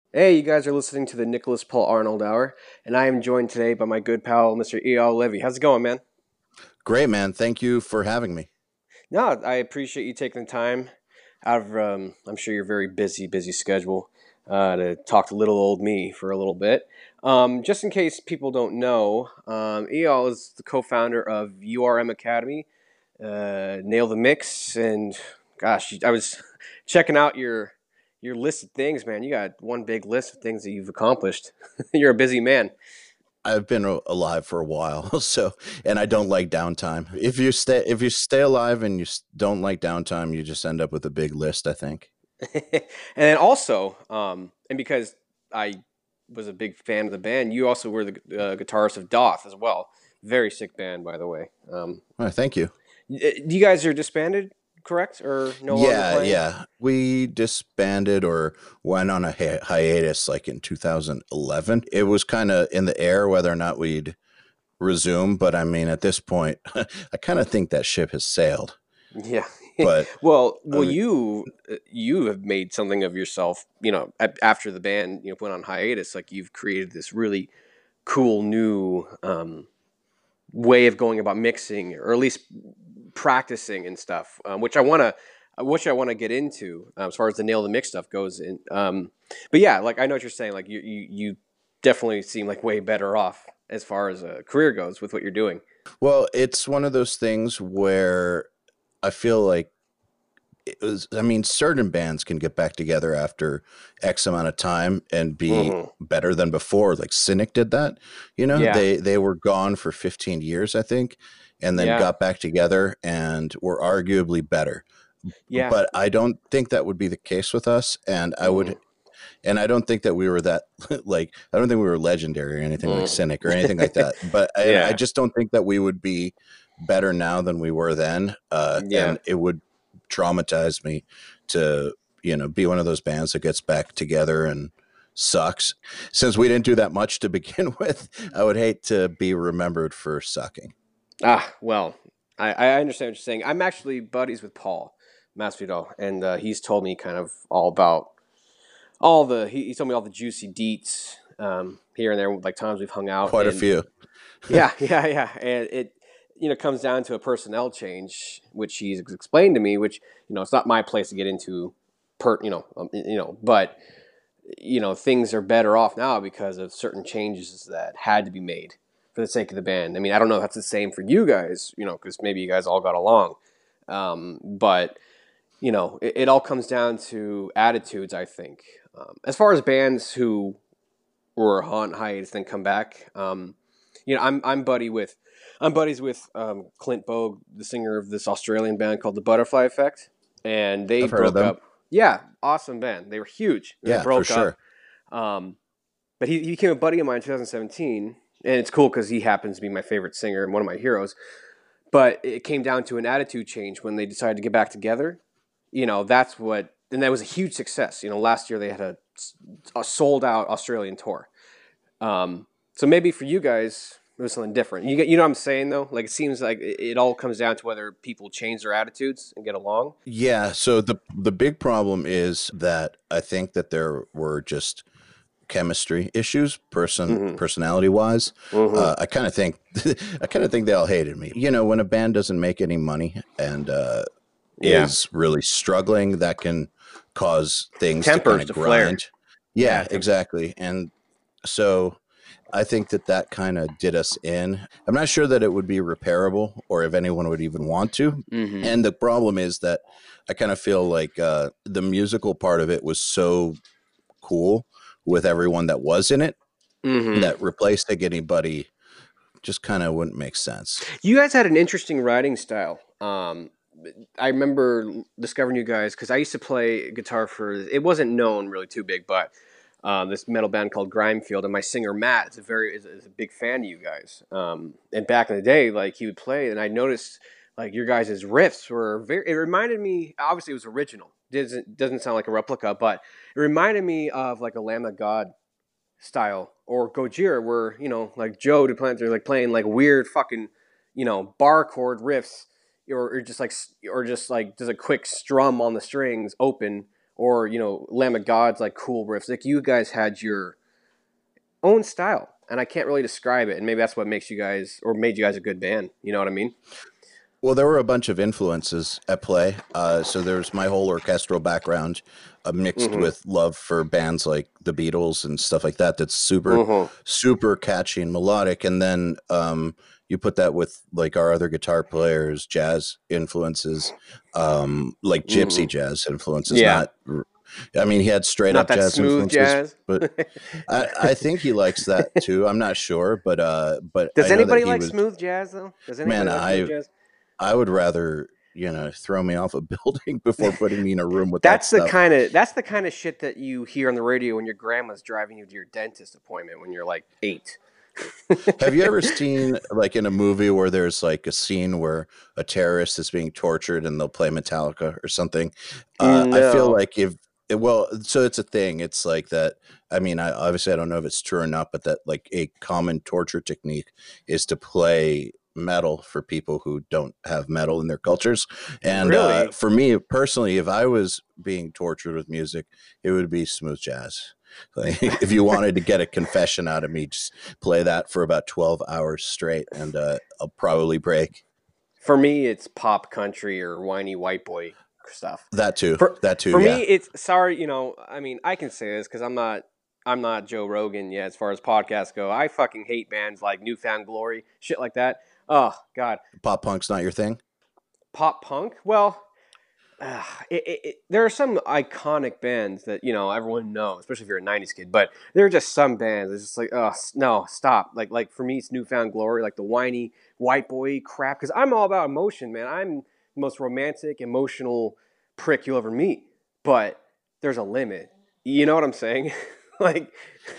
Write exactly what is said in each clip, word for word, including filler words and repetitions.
Hey, you guys are listening to the Nicholas Paul Arnold Hour, and I am joined today by my good pal, Mister E L. Levy. How's it going, man? Great, man. Thank you for having me. No, I appreciate you taking the time out of, um, I'm sure you're very busy, busy schedule, uh, to talk to little old me for a little bit. Um, just in case people don't know, um, E L is the co-founder of U R M Academy, uh, Nail the Mix, and gosh, I was checking out your your list of things, man. You got one big list of things that you've accomplished. You're a busy man. I've been a- alive for a while, so and I don't like downtime. If you stay if you stay alive and you s- don't like downtime, you just end up with a big list, I think. And then also, um, and because I was a big fan of the band, you also were the uh, guitarist of Doth as well. Very sick band, by the way. Um, Oh, thank you. y- you guys are disbanded, correct, or no longer Yeah, playing? yeah. We disbanded or went on a hi- hiatus like in two thousand eleven. It was kind of in the air whether or not we'd resume, but I mean, at this point, I kind of think that ship has sailed. Yeah. But well, I well, mean, you uh, you have made something of yourself. You know, a- after the band you know went on hiatus, like you've created this really cool new um, way of going about mixing, or at least practicing and stuff, um, which I want to, which I want to get into um, as far as the nail the mix stuff goes. In, um, but yeah, like I know what you're saying. Like you, you, you definitely seem like way better off as far as a career goes with what you're doing. well, it's one of those things where I feel like it was, I mean, certain bands can get back together after X amount of time and be Hmm. better than before. Like Cynic did that. You know, Yeah, they they were gone for fifteen years, I think, and then yeah, got back together and were arguably better. yeah. But I don't think that would be the case with us. And I would, Mm, and I don't think that we were that like I don't think we were legendary or anything like mm. Cynic or anything like that. But and I Yeah, just don't think that we would be better now than we were then. Uh, yeah. and it would traumatize me to you know be one of those bands that gets back together and sucks. Since we didn't do that much to begin with, I would hate to be remembered for sucking. Ah, well, I, I understand what you're saying. I'm actually buddies with Paul Masvidal, and uh, he's told me kind of all about all the he, he told me all the juicy deets um, here and there, like times we've hung out, Quite a and few. yeah, yeah, yeah, and it you know comes down to a personnel change, which he's explained to me, which you know it's not my place to get into, per you know um, you know, but you know things are better off now because of certain changes that had to be made for the sake of the band. I mean, I don't know if that's the same for you guys, you know, because maybe you guys all got along, um, but you know, it, it all comes down to attitudes, I think. Um, as far as bands who were on hiatus then come back, um, you know, I'm I'm buddy with I'm buddies with um, Clint Bogue, the singer of this Australian band called the Butterfly Effect, and they I've heard of broke them. up. Yeah, awesome band. They were huge. And they Yeah, for broke up. sure. Um, but he, he became a buddy of mine in twenty seventeen, and it's cool because he happens to be my favorite singer and one of my heroes. But it came down to an attitude change when they decided to get back together. You know, that's what, and that was a huge success. You know, last year they had a, a sold out Australian tour. Um, so maybe for you guys, it was something different. You get, you know what I'm saying though? Like it seems like it, it all comes down to whether people change their attitudes and get along. Yeah, so the the big problem is that I think that there were just chemistry issues, person Mm-hmm. personality wise. Mm-hmm. Uh, I kind of think I kind of think they all hated me. You know, when a band doesn't make any money and uh, Yeah. is really struggling, that can cause things to kind Tempers of to flare. grind. Yeah. Yeah, Temp- exactly. And so I think that that kind of did us in. I'm not sure that it would be repairable or if anyone would even want to. mm-hmm. And the problem is that I kind of feel like uh, the musical part of it was so cool with everyone that was in it Mm-hmm. that replacing anybody just kind of wouldn't make sense. You guys had an interesting writing style. Um, I remember discovering you guys because I used to play guitar for. It wasn't known really too big, but um, this metal band called Grimefield, and my singer Matt is a very is, is a big fan of you guys. Um, and back in the day, like he would play, and I noticed like your guys' riffs were very. It reminded me. Obviously, it was original. Doesn't doesn't sound like a replica, but it reminded me of like a Lamb of God style or Gojira, where you know like Joe DePlanter like playing like weird fucking you know bar chord riffs, or, or just like or just like does a quick strum on the strings open, or you know, Lamb of God's like cool riffs. Like you guys had your own style, and I can't really describe it. And maybe that's what makes you guys or made you guys a good band. You know what I mean? Well, there were a bunch of influences at play. Uh, so there's my whole orchestral background uh, mixed Mm-hmm. with love for bands like the Beatles and stuff like that. That's super, Mm-hmm. super catchy and melodic. And then um, you put that with like our other guitar players, jazz influences, um, like gypsy Mm-hmm. jazz influences. Yeah, Not, I mean, he had straight not up that jazz smooth influences, jazz. but I, I think he likes that too. I'm not sure, but uh, but Does I know that anybody he like was, smooth jazz though? Does man, anybody like smooth I jazz? I would rather, you know, throw me off a building before putting me in a room with that That's the stuff. kind of that's the kind of shit that you hear on the radio when your grandma's driving you to your dentist appointment when you're like eight. Have you ever seen like in a movie where there's like a scene where a terrorist is being tortured and they'll play Metallica or something? Uh, I feel No. like if well, so it's a thing. It's like that. I mean, I obviously I don't know if it's true or not, but that like a common torture technique is to play metal for people who don't have metal in their cultures. And uh, Really? for me personally, if I was being tortured with music, it would be smooth jazz. Like, if you wanted to get a confession out of me, just play that for about twelve hours straight, and uh, I'll probably break. For me, it's pop country or whiny white boy stuff. That too. For That too. for Yeah. me, it's sorry. You know, I mean, I can say this because I'm not I'm not Joe Rogan yet as far as podcasts go. I fucking hate bands like Newfound Glory, shit like that. Oh God, Pop punk's not your thing. pop punk. Well, uh, it, it, it, there are some iconic bands that you know everyone knows, especially if you're a nineties kid. But there are just some bands. It's just like, oh no, stop. Like like for me, it's Newfound Glory, like the whiny white boy crap. Because I'm all about emotion, man. I'm the most romantic, emotional prick you'll ever meet. But there's a limit. You know what I'm saying? like,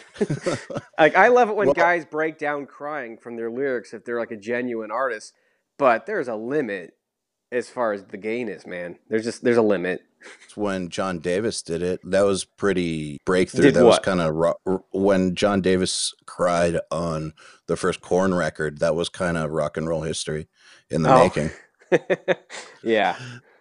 like I love it when Well, guys break down crying from their lyrics if they're like a genuine artist. But there's a limit as far as the gain is, man. There's just there's a limit. when John Davis did it, that was pretty breakthrough. Did That was what? kind of ro- when John Davis cried on the first Korn record. That was kind of rock and roll history in the Oh, making. yeah,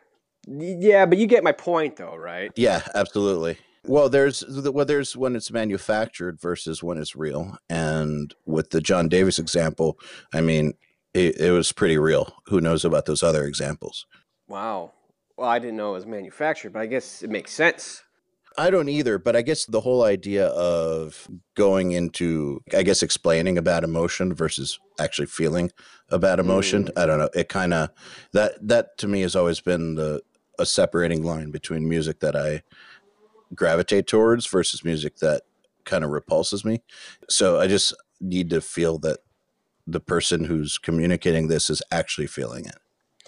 yeah. But you get my point, though, right? Yeah, absolutely. Well, there's well, there's when it's manufactured versus when it's real, and with the John Davis example, I mean, it, it was pretty real. Who knows about those other examples? Wow. Well, I didn't know it was manufactured, but I guess it makes sense. I don't either, but I guess the whole idea of going into, I guess, explaining a bad emotion versus actually feeling a bad emotion, I Mm. don't know. It kind of that that to me has always been the a separating line between music that I gravitate towards versus music that kind of repulses me. So I just need to feel that the person who's communicating this is actually feeling it.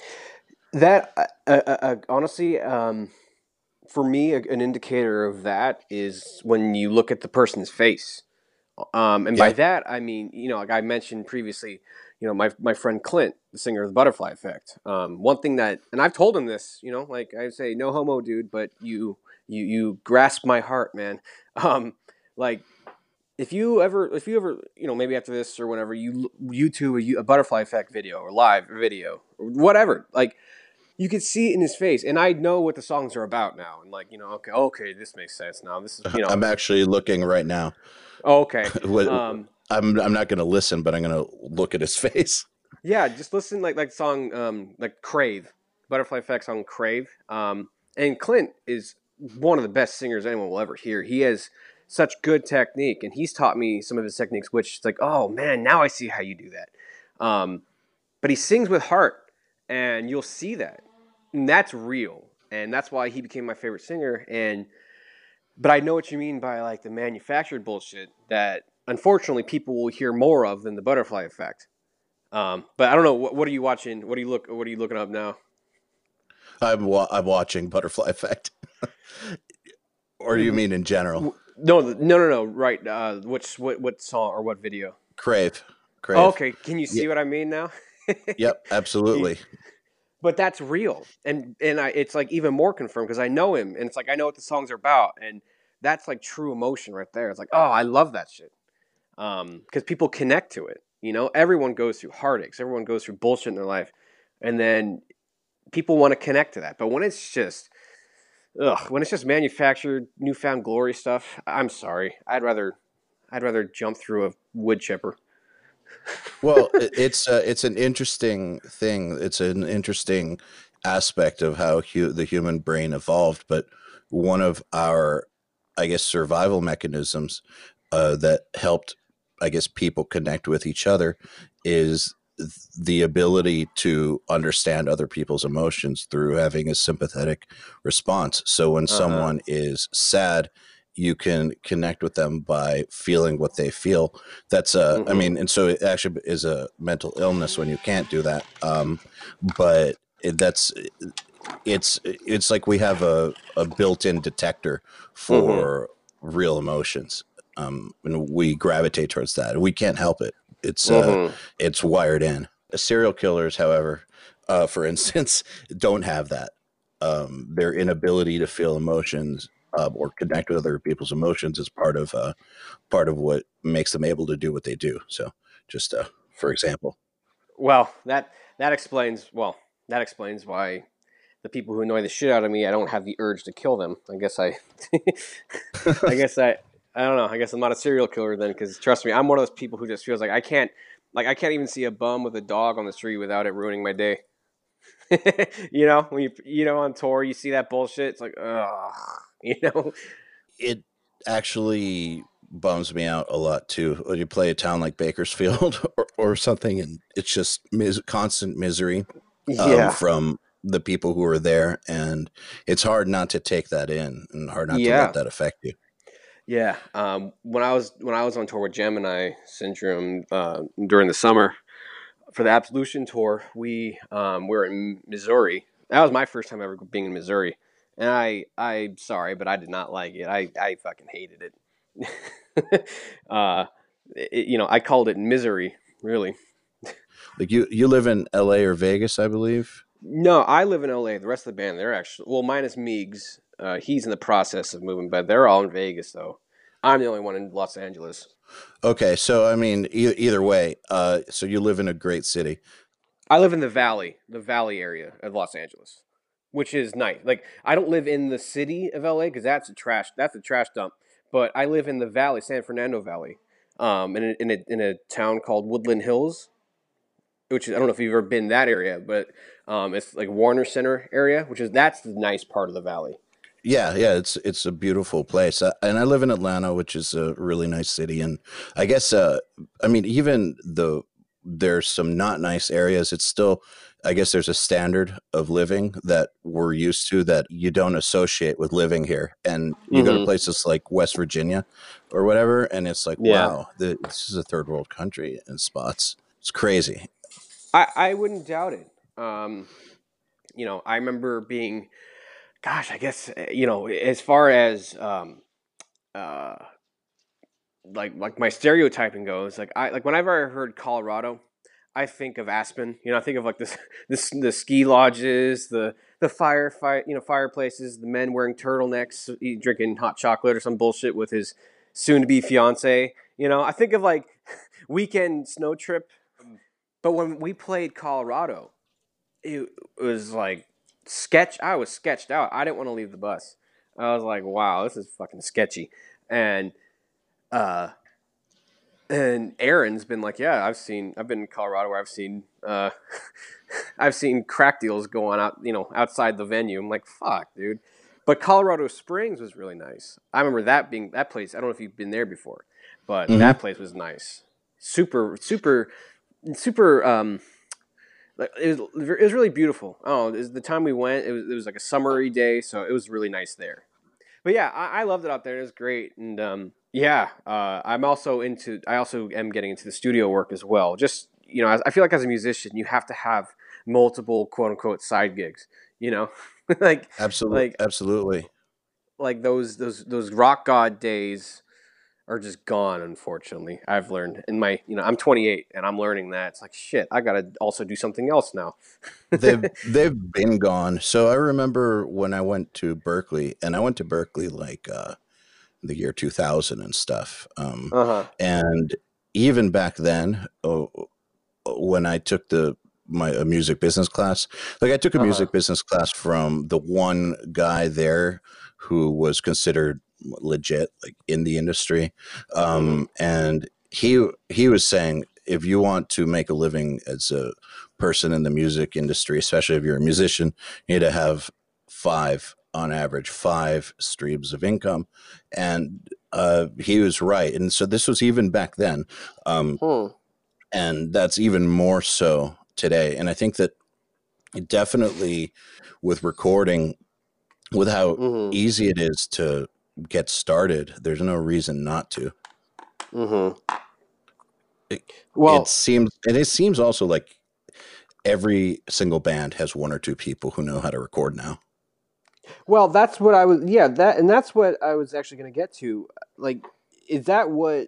That uh, uh, uh, honestly, um, for me, a, an indicator of that is when you look at the person's face. Um, and by Yeah. that, I mean, you know, like I mentioned previously, you know, my, my friend Clint, the singer of the Butterfly Effect. Um, one thing that, and I've told him this, you know, like I say, no homo, dude, but you, you, you grasp my heart, man. Um, like if you ever, if you ever, you know, maybe after this or whenever you YouTube a, a Butterfly Effect video or live video or whatever, like you could see it in his face, and I know what the songs are about now, and like you know, okay, okay, this makes sense now. This is you know, I'm actually looking right now. okay. What Um, I'm I'm not going to listen, but I'm going to look at his face. Yeah, just listen like like song um like Crave, Butterfly Effect song Crave. Um, and Clint is one of the best singers anyone will ever hear. He has such good technique, and he's taught me some of his techniques, which it's like, oh man, now I see how you do that. Um, but he sings with heart, and you'll see that, and that's real, and that's why he became my favorite singer. And but I know what you mean by like the manufactured bullshit that unfortunately people will hear more of than the Butterfly Effect. Um, but I don't know. What, what are you watching? What are you look? What are you looking up now? I'm wa- I'm watching Butterfly Effect. Or do you mean in general? No, no, no, no. Right. Uh, which what what song or what video? Crave, Oh, Crave. okay. Can you Yeah, see what I mean now? yep, absolutely. But that's real, and and I it's like even more confirmed because I know him, and it's like I know what the songs are about, and that's like true emotion right there. It's like, oh, I love that shit. Um, because people connect to it. You know, everyone goes through heartaches, everyone goes through bullshit in their life, and then people want to connect to that. But when it's just ugh, when it's just manufactured, newfound glory stuff, I'm sorry. I'd rather I'd rather jump through a wood chipper. Well, it, it's uh, it's an interesting thing. It's an interesting aspect of how hu- the human brain evolved. But one of our, I guess, survival mechanisms uh, that helped, I guess, people connect with each other is th- the ability to understand other people's emotions through having a sympathetic response. So when Uh huh. someone is sad, you can connect with them by feeling what they feel. That's a, I Mm-hmm. mean, and so it actually is a mental illness when you can't do that. Um, but it, that's it's it's like we have a, a built-in detector Mm-hmm. for real emotions, um, and we gravitate towards that. We can't help it. It's uh, Mm-hmm. it's wired in. Serial killers, however, uh, for instance, don't have that. Um, their inability to feel emotions uh, or connect with other people's emotions is part of uh, part of what makes them able to do what they do. So, just uh, for example. Well, that that explains well that explains why the people who annoy the shit out of me, I don't have the urge to kill them. I guess I, I guess I, I don't know. I guess I'm not a serial killer then, because trust me, I'm one of those people who just feels like I can't, like I can't even see a bum with a dog on the street without it ruining my day. You know, when you you know on tour, you see that bullshit. It's like, ugh, you know. It actually bums me out a lot too. When you play a town like Bakersfield or, or something, and it's just mis- constant misery um, Yeah, from the people who are there, and it's hard not to take that in and hard not to let yeah, that affect you. yeah. Um, when I was when I was on tour with Gemini Syndrome uh, during the summer, for the Absolution tour, we um, were in Missouri. That was my first time ever being in Missouri, and I I'm sorry, but I did not like it. I I fucking hated it. uh, it, you know, I called it misery. Really. Like you, you live in L A or Vegas, I believe. No, I live in L A. The rest of the band, they're actually well, minus Meigs. Uh, he's in the process of moving, but they're all in Vegas though. I'm the only one in Los Angeles. Okay, so I mean, e- either way, uh, so you live in a great city. I live in the valley, the valley area of Los Angeles, which is nice. Like I don't live in the city of L A because that's a trash that's a trash dump. But I live in the valley, San Fernando Valley, um, in a, in a in a town called Woodland Hills, which is, I don't know if you've ever been that area, but um, it's like Warner Center area, which is that's the nice part of the valley. Yeah, yeah, it's it's a beautiful place, uh, and I live in Atlanta, which is a really nice city. And I guess, uh, I mean, even though there's some not nice areas, it's still, I guess, there's a standard of living that we're used to that you don't associate with living here. And you go to Mm-hmm. places like West Virginia or whatever, and it's like, Yeah, wow, the, this is a third world country in spots. It's crazy. I I wouldn't doubt it. Um, you know, I remember being, gosh, I guess uh, you know, as far as um, uh, like like my stereotyping goes, like I like whenever I heard Colorado, I think of Aspen. You know, I think of like this this the ski lodges, the the firefight, you know, fireplaces, the men wearing turtlenecks, e- drinking hot chocolate or some bullshit with his soon to be fiance. You know, I think of like weekend snow trip. But when we played Colorado, it was like sketch. I was sketched out. I didn't want to leave the bus. I was like, wow, this is fucking sketchy. And uh, and Aaron's been like, yeah, I've seen, I've been in Colorado where I've seen, uh, I've seen crack deals go on out, you know, outside the venue. I'm like, fuck, dude. But Colorado Springs was really nice. I remember that being that place. I don't know if you've been there before, but Hmm. that place was nice. Super, super, super. Um, like it was, it was really beautiful. Oh, it was the time we went, it was it was like a summery day, so it was really nice there. But yeah, I, I loved it out there. It was great, and um, yeah, uh, I'm also into. I also am getting into the studio work as well. Just you know, I, I feel like as a musician, you have to have multiple quote unquote side gigs. You know, like Absolutely, like absolutely. like those those those rock god days are just gone. Unfortunately, I've learned in my you know I'm twenty-eight and I'm learning that it's like shit. I gotta also do something else now. They've they've been gone. So I remember when I went to Berkeley, and I went to Berkeley like uh, the year two thousand and stuff. Um, Uh huh. and even back then, oh, when I took the my a music business class. Like I took a Uh-huh. music business class from the one guy there who was considered legit, like in the industry, Mm-hmm. um, and he he was saying if you want to make a living as a person in the music industry, especially if you're a musician, you need to have five on average, five streams of income, and uh, he was right. And so this was even back then. Um, Hmm. and that's even more so today. And I think that definitely with recording, with how Mm-hmm. easy it is to get started, there's no reason not to. Mm-hmm. It, it Well, seems, and it seems also like every single band has one or two people who know how to record now. well, that's what I was. Yeah, that and that's what I was actually going to get to. Like, is that what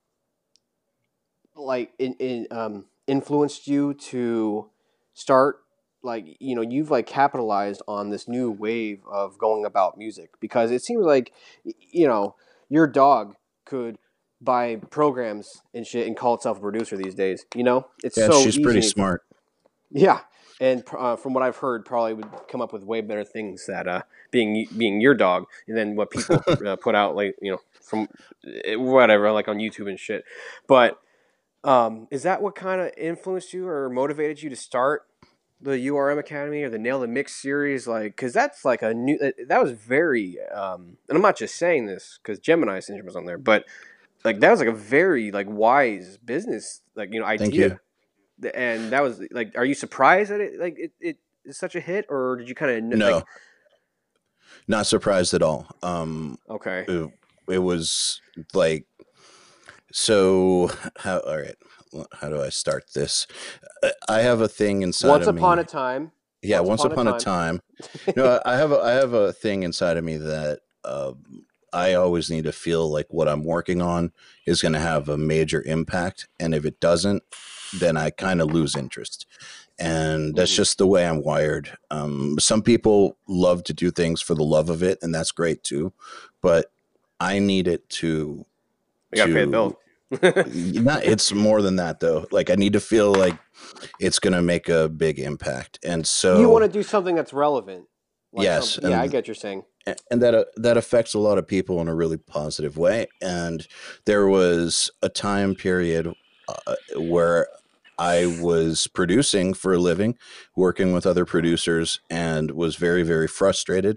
like in, in um influenced you to start like you know you've like capitalized on this new wave of going about music because it seems like y- you know your dog could buy programs and shit and call itself a producer these days. You know, it's Yeah, so she's pretty easy. smart. Yeah, and uh, from what I've heard, probably would come up with way better things that uh, being being your dog, and then what people uh, put out, like you know, from eh, whatever, like on YouTube and shit. But um, is that what kind of influenced you or motivated you to start the U R M Academy or the Nail the Mix series? Like, because that's like a new that was very, um, and I'm not just saying this because Gemini Syndrome was on there, but like that was like a very like wise business like you know Thank you. idea and that was like, are you surprised that it like it, it is such a hit, or did you kind of like? No, not surprised at all. Um, Okay, it, it was like, so how, all right, well, how do I start this? Uh, I have a thing inside once of upon me. a time, Yeah, once once upon a upon a time. time. No, I have a, I have a thing inside of me that um, I always need to feel like what I'm working on is going to have a major impact, and if it doesn't, then I kind of lose interest. And that's Mm-hmm. just the way I'm wired. Um, some people love to do things for the love of it, and that's great too. But I need it to I gotta pay the bills. to not. It's more than that though. Like I need to feel like it's going to make a big impact, and You want so to do something that's relevant, like yes, something. Yeah, I and get what you're saying. and that uh, that affects a lot of people in a really positive way. And there was a time period uh, where I was producing for a living, working with other producers, and was very very frustrated.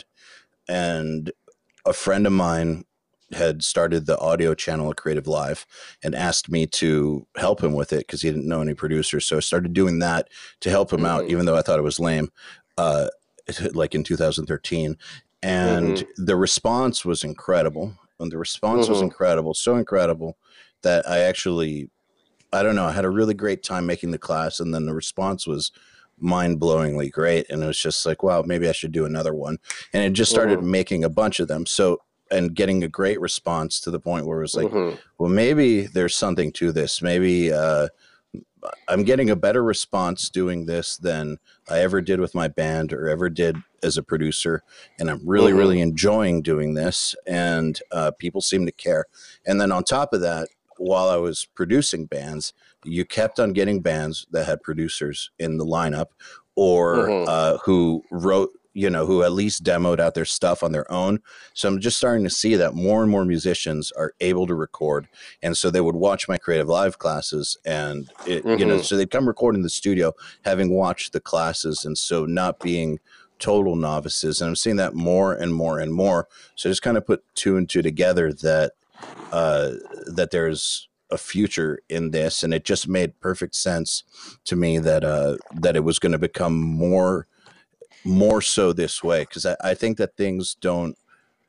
And a friend of mine had started the audio channel at Creative Live and asked me to help him with it because he didn't know any producers. So I started doing that to help him out, Mm-hmm. even though I thought it was lame, uh, like in two thousand thirteen. And Mm-hmm. the response was incredible. And the response was Mm-hmm. incredible, so incredible that I actually, I don't know, I had a really great time making the class. And then the response was mind blowingly great. And it was just like, wow, maybe I should do another one. And it just started Mm-hmm. making a bunch of them. So, and getting a great response to the point where it was like, Mm-hmm. well, maybe there's something to this. Maybe uh, I'm getting a better response doing this than I ever did with my band or ever did as a producer. And I'm really, Mm-hmm. really enjoying doing this. And uh, people seem to care. And then on top of that, while I was producing bands, you kept on getting bands that had producers in the lineup or Mm-hmm. uh, who wrote, you know, who at least demoed out their stuff on their own. So I'm just starting to see that more and more musicians are able to record. And so they would watch my Creative Live classes and, it, you know, Mm-hmm. so they'd come record in the studio having watched the classes. And so not being total novices. And I'm seeing that more and more and more. So I just kind of put two and two together that, uh, that there's a future in this, and it just made perfect sense to me that uh, that it was going to become more more so this way because I, I think that things don't.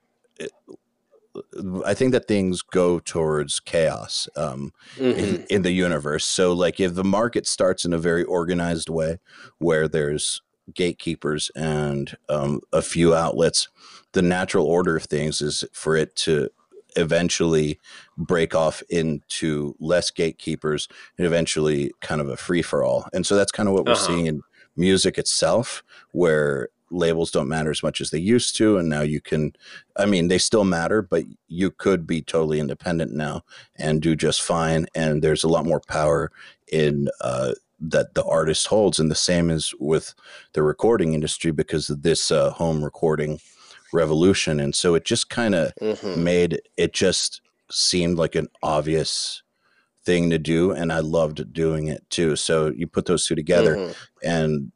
I think that things go towards chaos um, in, Mm-hmm. in the universe. So, like, if the market starts in a very organized way, where there's gatekeepers and um, a few outlets, the natural order of things is for it to eventually break off into less gatekeepers and eventually kind of a free for all. And so that's kind of what we're Uh-huh. seeing in music itself, where labels don't matter as much as they used to. And now you can, I mean, they still matter, but you could be totally independent now and do just fine. And there's a lot more power in, uh, that the artist holds, and the same is with the recording industry because of this uh, home recording revolution. And so it just kind of Mm-hmm. made it just seemed like an obvious thing to do, and I loved doing it too. So you put those two together, Mm-hmm. and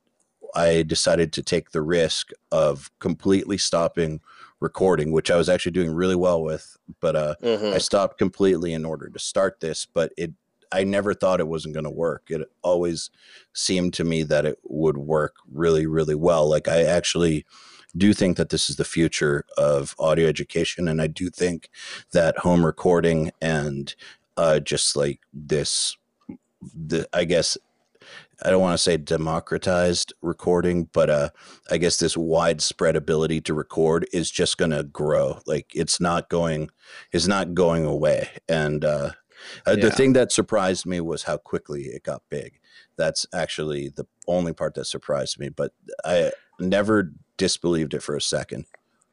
I decided to take the risk of completely stopping recording, which I was actually doing really well with, but uh, I Mm-hmm. stopped completely in order to start this. But it, I never thought it wasn't going to work. It always seemed to me that it would work really, really well. Like I actually do think that this is the future of audio education, and I do think that home recording and uh, just like this, the I guess I don't want to say democratized recording, but uh, I guess this widespread ability to record is just going to grow. Like it's not going, is not going away. And uh, uh, the Yeah. thing that surprised me was how quickly it got big. That's actually the only part that surprised me, but I never disbelieved it for a second.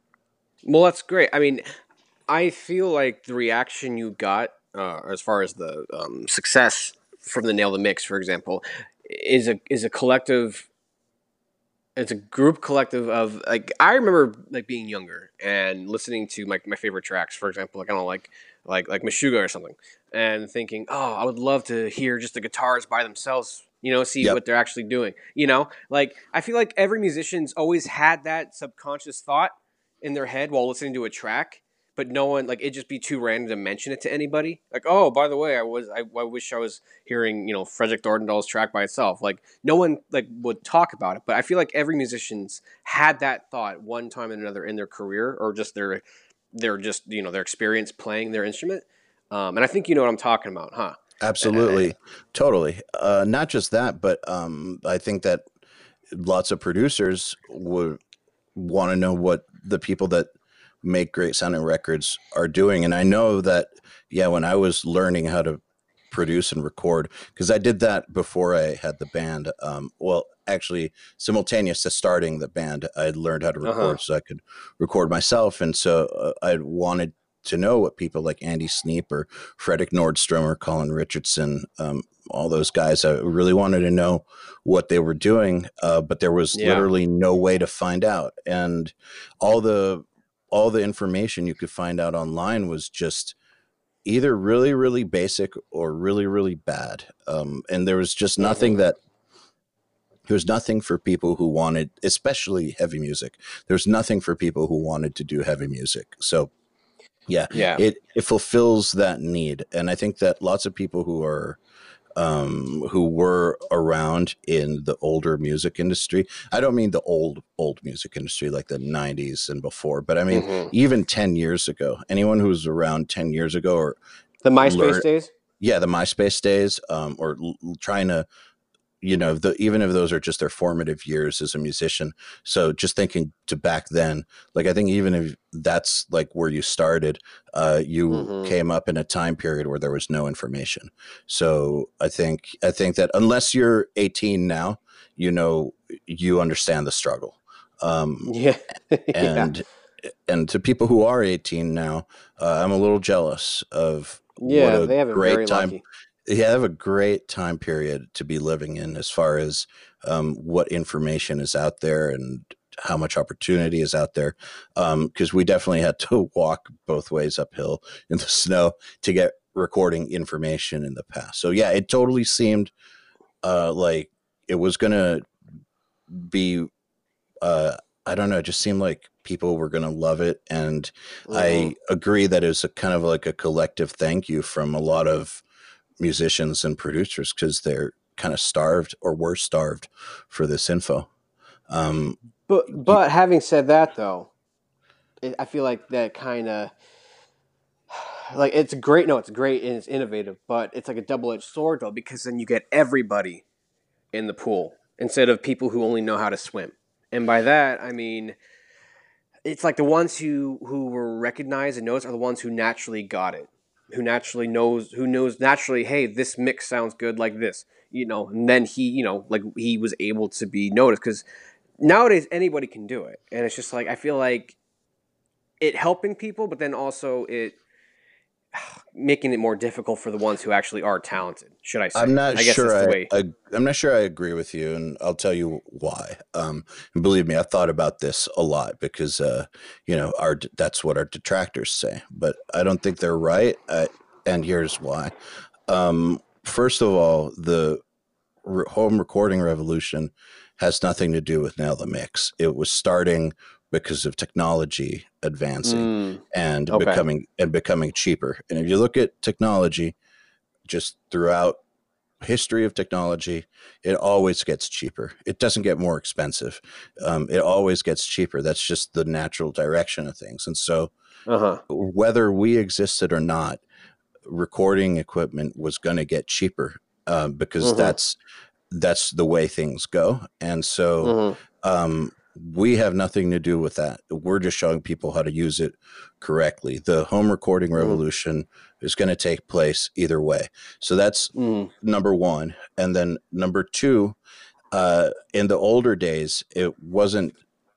Well, that's great. I mean, I feel like the reaction you got, uh, as far as the um, success from the Nail the Mix, for example, is a is a collective. It's a group collective of like I remember like being younger and listening to my, my favorite tracks, for example, like I don't know, like like like Meshuggah or something, and thinking, oh, I would love to hear just the guitars by themselves, you know, see Yep. what they're actually doing, you know, like I feel like every musician's always had that subconscious thought in their head while listening to a track, but no one like it'd just be too random to mention it to anybody. Like, oh, by the way, I was I, I wish I was hearing you know Frederick Dordendahl's track by itself. Like, no one like would talk about it, but I feel like every musician's had that thought one time or another in their career, or just their their just you know their experience playing their instrument. Um, and I think you know what I'm talking about, huh? Uh, Absolutely. Totally. Uh, not just that, but um, I think that lots of producers would want to know what the people that make great sounding records are doing. And I know that, yeah, when I was learning how to produce and record, because I did that before I had the band. Um, well, actually, simultaneous to starting the band, I learned how to uh huh. record so I could record myself. And so uh, I wanted to know what people like Andy Sneap or Frederick Nordstrom or Colin Richardson, um, all those guys, I really wanted to know what they were doing, uh, but there was Yeah. literally no way to find out. And all the all the information you could find out online was just either really really basic or really really bad. Um, and there was just nothing Mm-hmm. that there's nothing for people who wanted, especially heavy music. There's nothing for people who wanted to do heavy music. So yeah, Yeah. it it fulfills that need, and I think that lots of people who are um, who were around in the older music industry. I don't mean the old, old music industry like the nineties and before, but I mean, Mm-hmm. even ten years ago, anyone who was around ten years ago or The MySpace learn, days. yeah, the MySpace days, um, or l- trying to you know, the, even if those are just their formative years as a musician. So just thinking to back then, like I think even if that's like where you started, uh, you Mm-hmm. came up in a time period where there was no information. So I think I think that unless you're eighteen now, you know, you understand the struggle. Um, Yeah. Yeah. and and to people who are eighteen now, uh, I'm a little jealous of what Yeah. a They have it great very time. lucky. Yeah, I have a great time period to be living in as far as um, what information is out there and how much opportunity is out there. Because um, we definitely had to walk both ways uphill in the snow to get recording information in the past. So yeah, it totally seemed uh, like it was going to be uh, I don't know, it just seemed like people were going to love it. And Mm-hmm. I agree that it was a kind of like a collective thank you from a lot of musicians and producers because they're kind of starved or were starved for this info. Um, But you, but having said that, though, it, I feel like that kind of like it's great. No, it's great and it's innovative, but it's like a double edged sword though because then you get everybody in the pool instead of people who only know how to swim. And by that, I mean it's like the ones who who were recognized and noticed are the ones who naturally got it, who naturally knows who knows naturally. Hey, this mix sounds good like this, you know. And then he, you know, like he was able to be noticed because nowadays anybody can do it, and it's just like I feel like it helping people, but then also it making it more difficult for the ones who actually are talented, should I I'm say? not I guess sure that's the I, way. I I'm not sure I agree with you, and I'll tell you why. Um, and believe me, I've thought about this a lot because uh, you know, our that's what our detractors say, but I don't think they're right. Uh, and here's why. Um, first of all, the re- home recording revolution has nothing to do with Nail the Mix. It was starting because of technology advancing Mm, and okay. becoming and becoming cheaper. And if you look at technology just throughout history of technology, it always gets cheaper. It doesn't get more expensive. Um, it always gets cheaper. That's just the natural direction of things. And so, Uh huh. whether we existed or not, recording equipment was going to get cheaper uh, because Mm-hmm. that's that's the way things go. And so, Mm-hmm. um, we have nothing to do with that. We're just showing people how to use it correctly. The home recording Mm-hmm. revolution is going to take place either way. So that's Mm. number one. And then number two, uh, in the older days, it wasn't.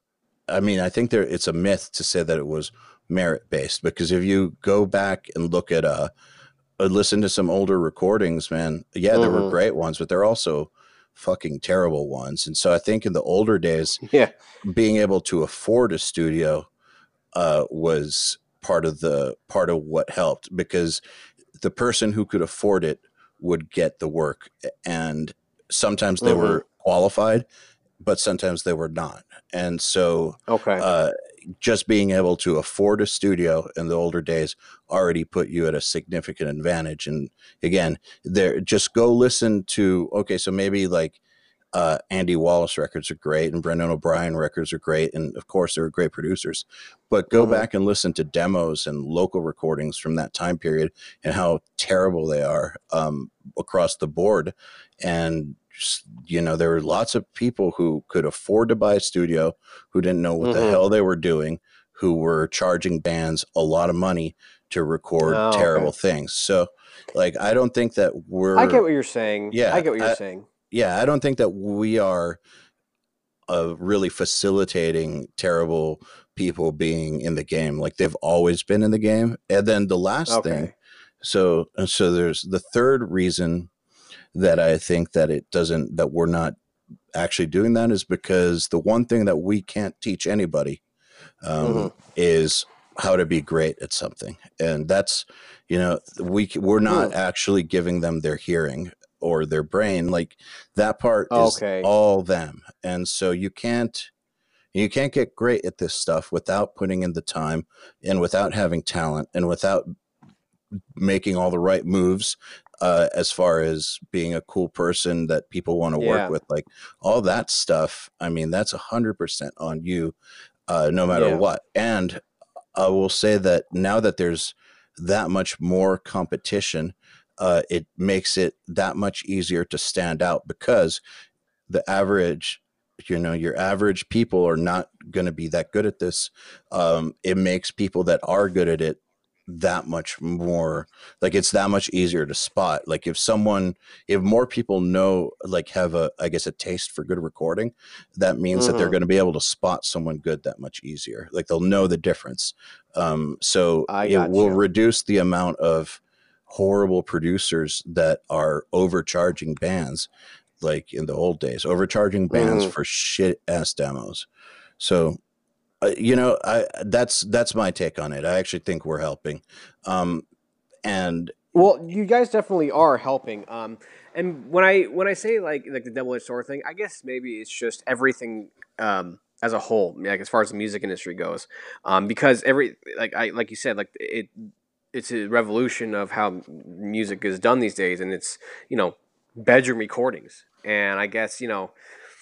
I mean, I think there it's a myth to say that it was merit based because if you go back and look at uh, uh, listen to some older recordings, man, yeah, there were Mm-hmm. great ones, but there are also fucking terrible ones. And so I think in the older days, Yeah. being able to afford a studio uh, was part of the part of what helped because the person who could afford it would get the work, and sometimes they Mm-hmm. were qualified, but sometimes they were not. And so, Okay. uh, just being able to afford a studio in the older days already put you at a significant advantage. And again, there, just go listen to, okay, so maybe like uh, Andy Wallace records are great and Brendan O'Brien records are great. And of course, they're great producers. But go Mm-hmm. back and listen to demos and local recordings from that time period and how terrible they are um, across the board. And, just, you know, there were lots of people who could afford to buy a studio who didn't know what the Mm-hmm. hell they were doing, who were charging bands a lot of money to record Oh, terrible okay. things. So, like, I don't think that I get we're, what you're saying. I yeah, get what you're I, saying. yeah, I don't think that we are uh, really facilitating terrible people being in the game. Like they've always been in the game. And then the last thing, Okay. so so there's the third reason that I think that it doesn't that we're not actually doing that is because the one thing that we can't teach anybody um, Mm-hmm. is how to be great at something, and that's you know we we're Hmm. not actually giving them their hearing or their brain. Like that part is Okay. all them, and so you can't you can't get great at this stuff without putting in the time and without having talent and without making all the right moves uh, as far as being a cool person that people want to work Yeah. with. Like all that stuff, I mean, that's a hundred percent on you, uh, no matter Yeah. what. And I will say that now that there's that much more competition, uh, it makes it that much easier to stand out because the average, you know, your average people are not going to be that good at this. Um, it makes people that are good at it that much more, like it's that much easier to spot. Like if someone, if more people know, like have a, I guess, a taste for good recording, that means that they're Mm-hmm. going to be able to spot someone good that much easier. Like they'll know the difference. Um, so I it got will you. reduce the amount of horrible producers that are overcharging bands like in the old days, overcharging bands Mm-hmm. for shit ass demos. So, uh, you know, I that's that's my take on it. I actually think we're helping, um, and Well, you guys definitely are helping. Um, and when I when I say like like the double edged sword thing, I guess maybe it's just everything um, as a whole, like as far as the music industry goes, um, because every like I like you said, like it it's a revolution of how music is done these days, and it's you know bedroom recordings, and I guess you know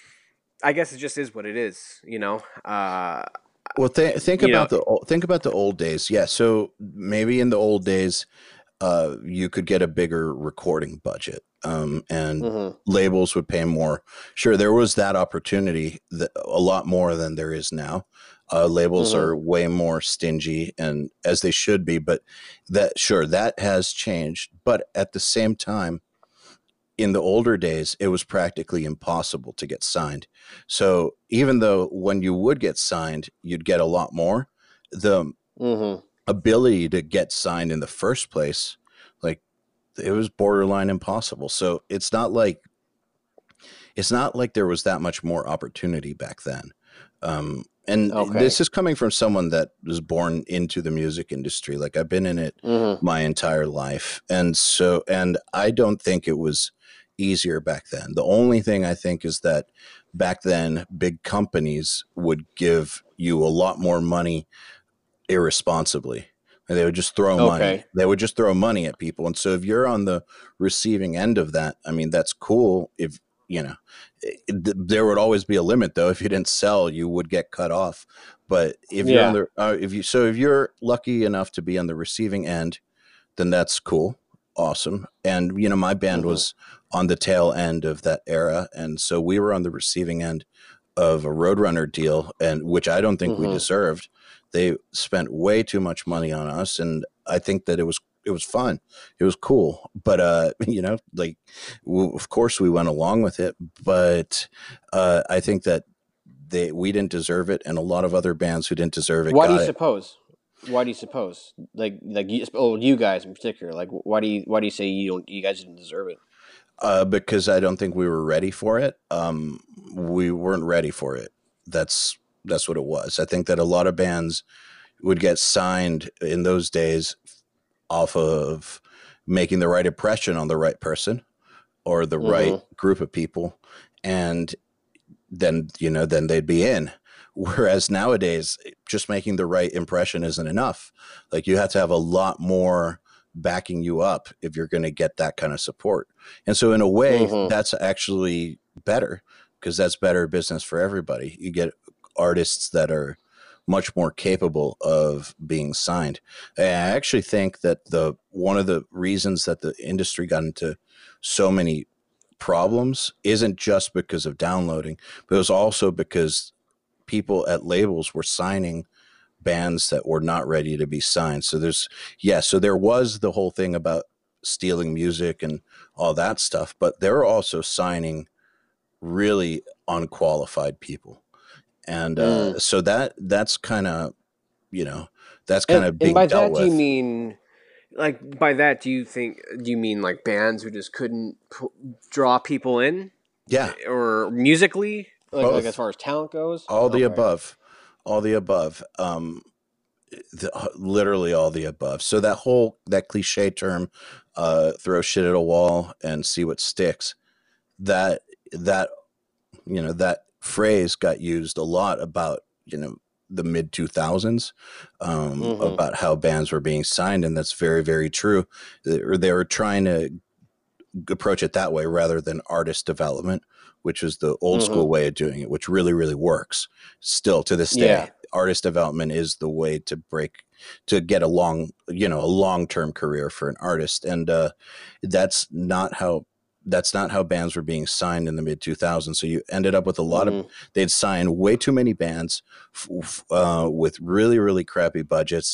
I guess it just is what it is, you know. Uh, well, th- think you know. about the ol- think about the old days. Yeah, so maybe in the old days, uh, you could get a bigger recording budget, um, and Mm-hmm. labels would pay more. Sure, there was that opportunity, that, a lot more than there is now. Uh, labels Mm-hmm. are way more stingy, and as they should be. But that, sure, that has changed. But at the same time, in the older days, it was practically impossible to get signed. So even though when you would get signed, you'd get a lot more, the Mm-hmm. ability to get signed in the first place, like it was borderline impossible. So it's not like it's not like there was that much more opportunity back then. Um, and Okay. this is coming from someone that was born into the music industry. Like I've been in it Mm-hmm. my entire life. And so, and I don't think it was easier back then. The only thing I think is that back then, big companies would give you a lot more money irresponsibly. And they would just throw money. Okay. They would just throw money at people. And so if you're on the receiving end of that, I mean, that's cool. If, you know, it, there would always be a limit though. If you didn't sell, you would get cut off. But if you're on Yeah. the, uh, if you, so if you're lucky enough to be on the receiving end, then that's cool. Awesome. And, you know, my band Mm-hmm. was on the tail end of that era. And so we were on the receiving end of a Roadrunner deal, and which I don't think we Mm-hmm. deserved. They spent way too much money on us, and I think that it was it was fun, it was cool. But uh, you know, like w- of course we went along with it, but uh, I think that they we didn't deserve it, and a lot of other bands who didn't deserve it Why do you got it. suppose? Why do you suppose? Like, like you, oh, you guys in particular. Like, why do you why do you say you don't? You guys didn't deserve it? Uh, because I don't think we were ready for it. Um, we weren't ready for it. That's that's what it was. I think that a lot of bands would get signed in those days off of making the right impression on the right person or the right Mm-hmm. group of people, and then you know then they'd be in. Whereas nowadays, just making the right impression isn't enough. Like you have to have a lot more backing you up if you're going to get that kind of support. And so in a way, Mm-hmm. that's actually better because that's better business for everybody. You get artists that are much more capable of being signed. And I actually think that the one of the reasons that the industry got into so many problems isn't just because of downloading, but it was also because people at labels were signing bands that were not ready to be signed. So there's, yeah, so there was the whole thing about stealing music and all that stuff, but they were also signing really unqualified people. And uh, Mm. so that that's kind of, you know, that's kind And of and being by dealt that, do you with. mean like by that? Do you think? Do you mean like bands who just couldn't p- draw people in, Yeah, or musically, like like as both, far as talent goes? all the Okay. above, all the above. Um, the, literally all the above. So that whole that cliche term, uh, throw shit at a wall and see what sticks. That that you know that phrase got used a lot about you know the mid two thousands, um, Mm-hmm. about how bands were being signed, and that's very very true. They, or they were trying to approach it that way rather than artist development, which is the old Mm-hmm. school way of doing it, which really, really works. Still to this Yeah. day, artist development is the way to break, to get a long, you know, a long term career for an artist. And uh, that's not how. That's not how bands were being signed in the mid two thousands. So you ended up with a lot of, Mm-hmm. they'd sign way too many bands f- uh, with really, really crappy budgets.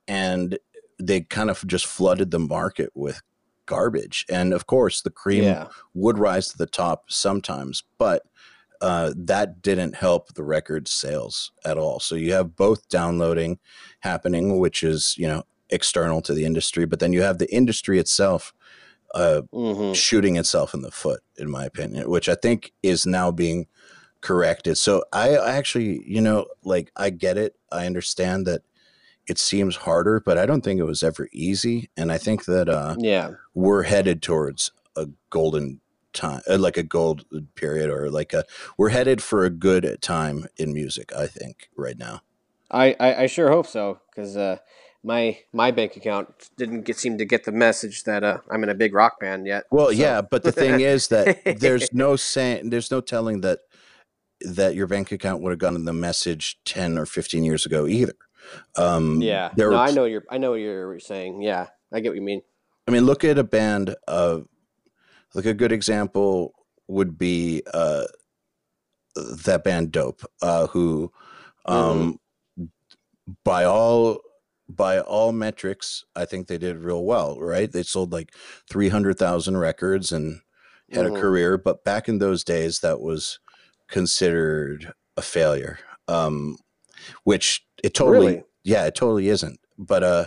And they kind of just flooded the market with garbage. And of course, the cream Yeah. would rise to the top sometimes, but uh, that didn't help the record sales at all. So you have both downloading happening, which is, you know, external to the industry, but then you have the industry itself uh, Mm-hmm. shooting itself in the foot, in my opinion, which I think is now being corrected. So I actually, you know, like I get it. I understand that it seems harder, but I don't think it was ever easy. And I think that uh, Yeah. we're headed towards a golden time, uh, like a gold period, or like a we're headed for a good time in music. I think right now. I, I, I sure hope so, because uh, my my bank account didn't get seem to get the message that uh, I'm in a big rock band yet. Well, So yeah, but the thing is that there's no saying, there's no telling that that your bank account would have gotten the message ten or fifteen years ago either. Um, yeah, there no, were, I know you're I know what you're saying. Yeah, I get what you mean. I mean, look at a band of like a good example would be uh, that band Dope, uh, who Mm-hmm. um, by all by all metrics, I think they did real well, right? They sold like three hundred thousand records and had a Mm-hmm. career, but back in those days that was considered a failure. Um, which it totally Really? yeah, it totally isn't, but uh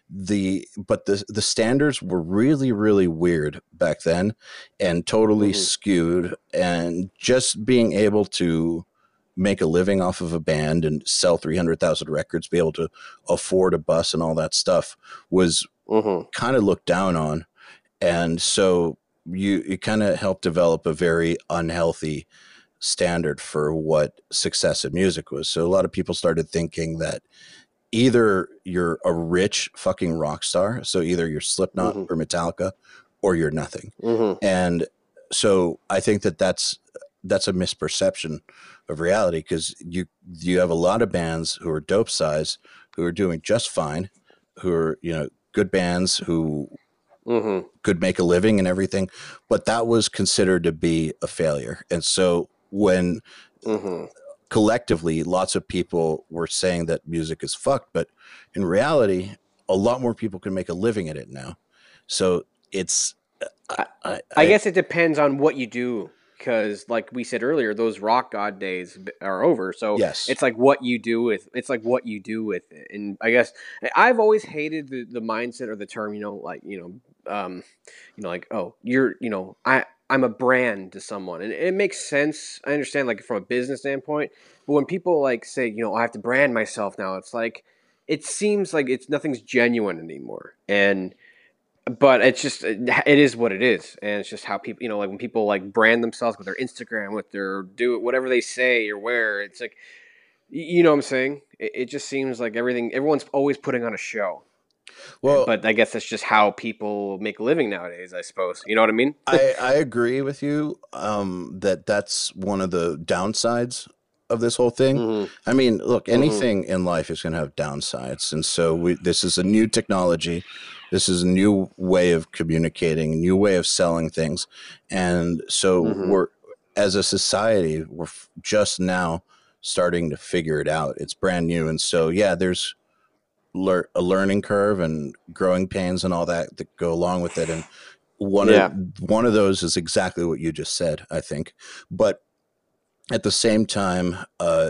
the but the the standards were really really weird back then and totally Mm-hmm. skewed, and just being able to make a living off of a band and sell three hundred thousand records, be able to afford a bus and all that stuff was Mm-hmm. kind of looked down on. And so you you kind of helped develop a very unhealthy standard for what success in music was. So a lot of people started thinking that either you're a rich fucking rock star, so either you're Slipknot Mm-hmm. or Metallica, or you're nothing. Mm-hmm. And so I think that that's that's a misperception of reality, because you you have a lot of bands who are dope size who are doing just fine, who are, you know, good bands who Mm-hmm. could make a living and everything, but that was considered to be a failure. And so when Mm-hmm. collectively lots of people were saying that music is fucked, but in reality a lot more people can make a living at it now. So it's I, I, I, I I guess it depends on what you do, because, like we said earlier, those rock god days b- are over. So yes. it's like what you do with it's like what you do with it. And I guess I've always hated the, the mindset or the term, you know, like you know, um, you know, like oh, you're, you know, I I'm a brand to someone, and it makes sense. I understand, like from a business standpoint, but when people like say, you know, I have to brand myself now, it's like it seems like it's nothing's genuine anymore, and but it's just it is what it is, and it's just how people, you know, like when people like brand themselves with their Instagram, with their do it whatever they say or wear, it's like you know what I'm saying. It, it just seems like everything everyone's always putting on a show, Well, but I guess that's just how people make a living nowadays, I suppose. You know what I mean? I, I agree with you, um, that that's one of the downsides of this whole thing. Mm-hmm. I mean, look, Mm-hmm. anything in life is going to have downsides. And so we, this is a new technology. This is a new way of communicating, new way of selling things. And so Mm-hmm. we're, as a society, we're f- just now starting to figure it out. It's brand new. And so, yeah, there's lear- a learning curve and growing pains and all that that go along with it. And one of Yeah. one of those is exactly what you just said, I think. But at the same time, uh,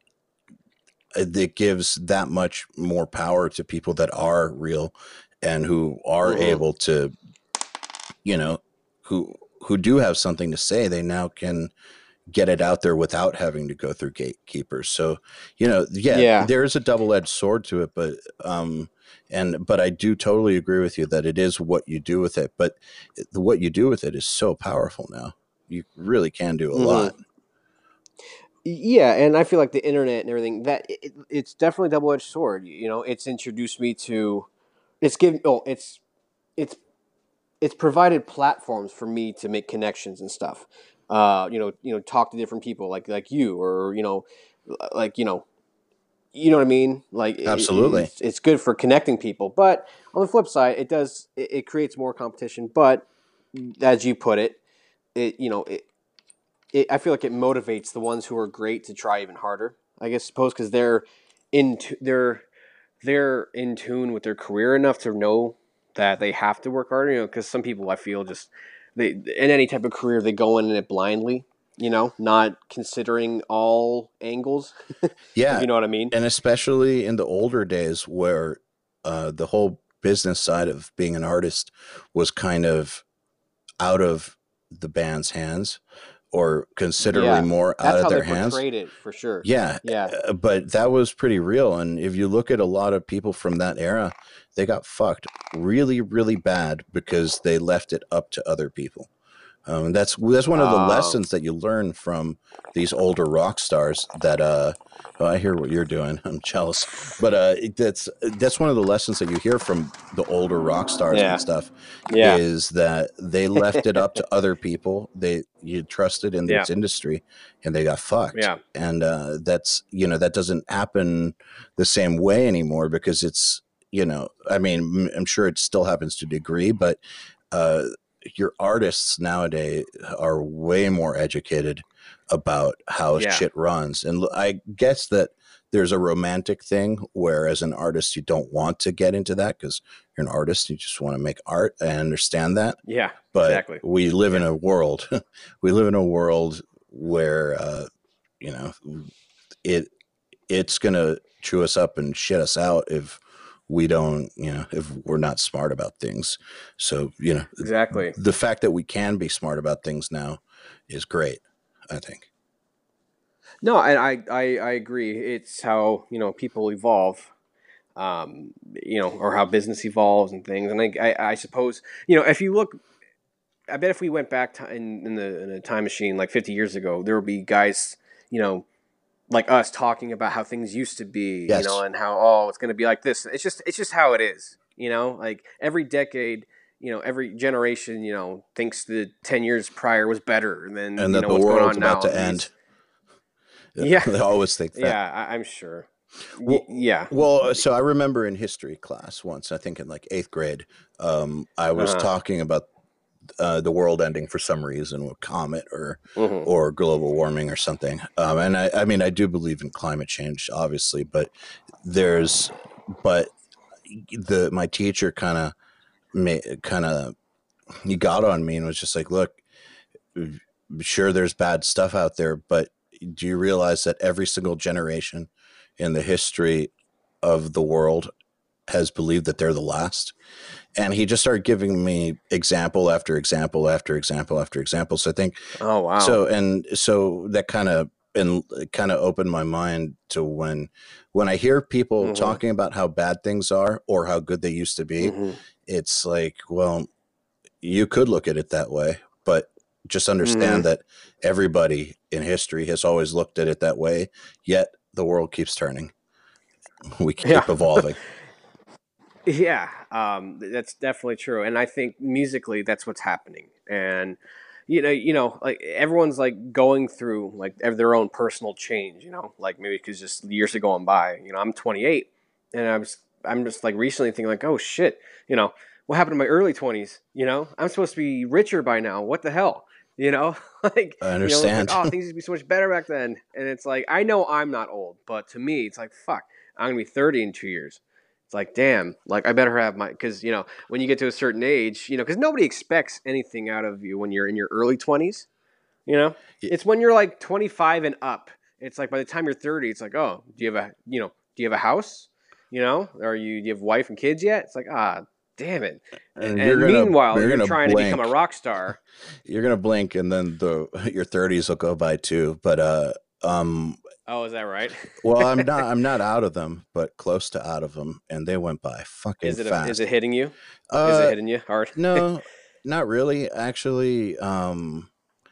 it gives that much more power to people that are real and who are Mm-hmm. able to, you know, who who do have something to say. They now can get it out there without having to go through gatekeepers. So, you know, yeah, Yeah. there's a double-edged sword to it, but um and but I do totally agree with you that it is what you do with it. But what you do with it is so powerful now. You really can do a Mm-hmm. lot. Yeah, and I feel like the internet and everything that it, it's definitely a double edged sword. You know, it's introduced me to it's given oh it's it's it's provided platforms for me to make connections and stuff. Uh, you know, you know, talk to different people like like you, or you know, like you know, you know what I mean. Like it, Absolutely. it's it's good for connecting people, but on the flip side, it does it, it creates more competition. But as you put it, it you know it, it I feel like it motivates the ones who are great to try even harder. I guess suppose because they're in they're they're in tune with their career enough to know that they have to work harder. You know, because some people I feel just they in any type of career they go in it blindly. You know, not considering all angles. If Yeah, you know what I mean. and especially in the older days where uh, the whole business side of being an artist was kind of out of the band's hands, or considerably Yeah, more out that's of how they their hands. portrayed it for sure. Yeah, Yeah. uh, but that was pretty real. And if you look at a lot of people from that era, they got fucked really, really bad because they left it up to other people. Um, that's that's one of the Uh, lessons that you learn from these older rock stars. That uh, oh, I hear what you're doing. I'm jealous, but uh, it- that's that's one of the lessons that you hear from the older rock stars and yeah. stuff, Yeah. is that they left it up to other people. They you trusted in Yeah. this industry, and they got fucked. Yeah. And uh, that's you know that doesn't happen the same way anymore, because it's you know I mean I'm sure it still happens to a degree, but uh, your artists nowadays are way more educated about how Yeah. shit runs. And I guess that there's a romantic thing where, as an artist, you don't want to get into that because you're an artist, you just want to make art. I understand that. Yeah. But Exactly. we live in Yeah. a world, we live in a world where, uh, you know, it, it's going to chew us up and shit us out if we don't, you know, if we're not smart about things. So, you know, Exactly. the fact that we can be smart about things now is great, I think. No, and I, I, I agree. It's how, you know, people evolve, um, you know, or how business evolves and things. And I, I, I suppose, you know, if you look, I bet if we went back to, in, in the in a time machine like fifty years ago, there would be guys, you know, like us talking about how things used to be, you know, Yes. and how, oh, it's going to be like this. It's just it's just how it is, you know. Like every decade, you know, every generation, you know, thinks the ten years prior was better than, And you that know, the what's going world's on about now. to And end. these, yeah, They always think that. yeah, I, I'm sure. Y- Well, yeah. well, so I remember in history class once, I think in like eighth grade, um, I was Uh-huh. talking about uh, the world ending for some reason, with comet or Hmm. or global warming or something. Um, and I, I mean, I do believe in climate change, obviously, but there's, but the my teacher kind of kind of he got on me and was just like, look, sure, there's bad stuff out there, but do you realize that every single generation in the history of the world has believed that they're the last? And he just started giving me example after example after example after example. So I think Oh wow. so, and so that kind of and kind of opened my mind to when when I hear people Hmm. talking about how bad things are or how good they used to be, Hmm. it's like, well, you could look at it that way, but just Hmm. understand that everybody in history has always looked at it that way, yet the world keeps turning. We Yeah. keep evolving. Yeah, um, that's definitely true, and I think musically that's what's happening. And you know, you know, like everyone's like going through like their own personal change. You know, like maybe because just years are going by. You know, I'm twenty-eight, and I'm just, I'm just like recently thinking like, oh shit, you know, what happened to my early twenties? You know, I'm supposed to be richer by now. What the hell? You know, like I you know, it's like understand. oh, things used to be so much better back then, and it's like I know I'm not old, but to me, it's like fuck, I'm gonna be thirty in two years. It's like, damn, like I better have my, because, you know, when you get to a certain age, you know, because nobody expects anything out of you when you're in your early twenties, you know? It's when you're like twenty-five and up. It's like by the time you're thirty, it's like, oh, do you have a, you know, do you have a house? You know, are you, do you have wife and kids yet? It's like, ah, damn it. And, And you're and gonna meanwhile, you're you're gonna trying to become a blink. rock star. You're gonna blink, and then the your thirties will go by too. But uh, um, Oh, is that right? well, I'm not I'm not out of them, but close to out of them, and they went by fucking Is it, a, is it fast. hitting you? Is it Uh, hitting you hard? no, not really. Actually, um,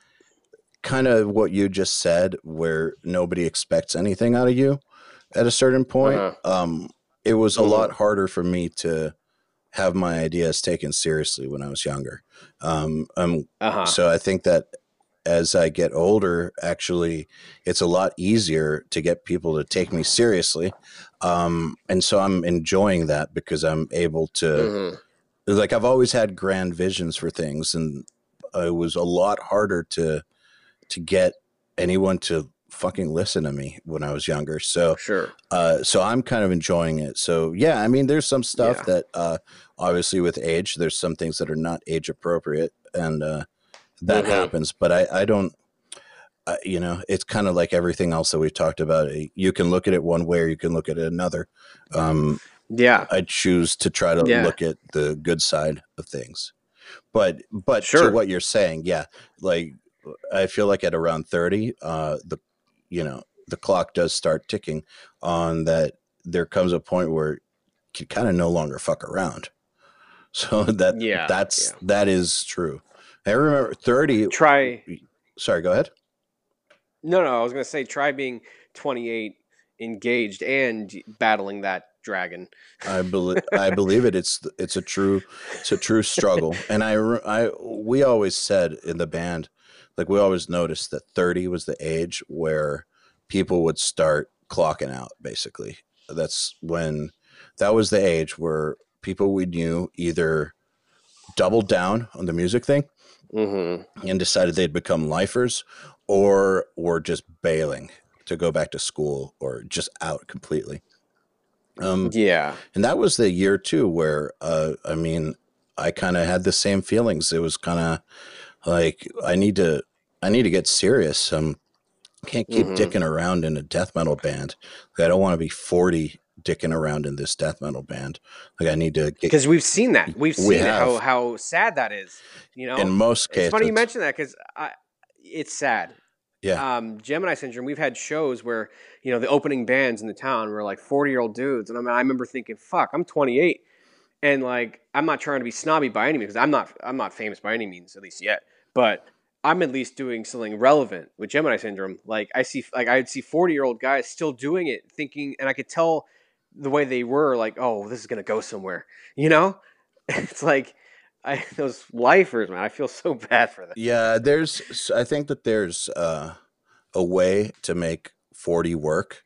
kind of what you just said, where nobody expects anything out of you at a certain Uh point. huh. Um, it was a Mm lot harder for me to have my ideas taken seriously when I was younger. Um, um, hmm. Uh huh. so I think that as I get older, actually, it's a lot easier to get people to take me seriously. Um, and so I'm enjoying that because I'm able to, Mm hmm. like, I've always had grand visions for things, and it was a lot harder to to get anyone to fucking listen to me when I was younger. So, Sure. uh, so I'm kind of enjoying it. So yeah, I mean, there's some stuff Yeah. that, uh, obviously with age, there's some things that are not age appropriate, and uh, that Mm hmm. happens. But I, I don't, uh, you know, it's kind of like everything else that we've talked about. You can look at it one way, or you can look at it another. Um, Yeah. I choose to try to Yeah. look at the good side of things. But but to Sure. what you're saying, yeah, like I feel like at around thirty, uh, the you know the clock does start ticking on that. There comes a point where you can kind of no longer fuck around. So that Yeah. that's Yeah. that is true. I remember thirty. Try. Sorry, go ahead. No, no. I was gonna say try being twenty-eight, engaged, and battling that dragon. I believe I believe it. It's it's a true it's a true struggle. And I I we always said in the band, like we always noticed that thirty was the age where people would start clocking out. Basically, that's when that was the age where people we knew either doubled down on the music thing Mm-hmm. and decided they'd become lifers, or were just bailing to go back to school or just out completely. Um, Yeah. and that was the year too where uh I mean I kind of had the same feelings. It was kind of like I need to I need to get serious. Um can't keep Mm-hmm. dicking around in a death metal band. Like, I don't want to be forty dicking around in this death metal band. Like I need to get. Because we've seen that. We've We seen it, how have. how sad that is. You In know, most it's funny you cases. mention that because it's sad. Yeah. Um, Gemini Syndrome. We've had shows where you know the opening bands in the town were like forty year old dudes, and I mean, I remember thinking, "Fuck, I'm twenty-eight," and like I'm not trying to be snobby by any means because I'm not I'm not famous by any means, at least yet. But I'm at least doing something relevant with Gemini Syndrome. Like I see, like I'd see forty year old guys still doing it, thinking, and I could tell the way they were, like, oh, this is gonna go somewhere. You know, it's like I those lifers, man. I feel so bad for them. Yeah, there's. I think that there's uh, a way to make forty work,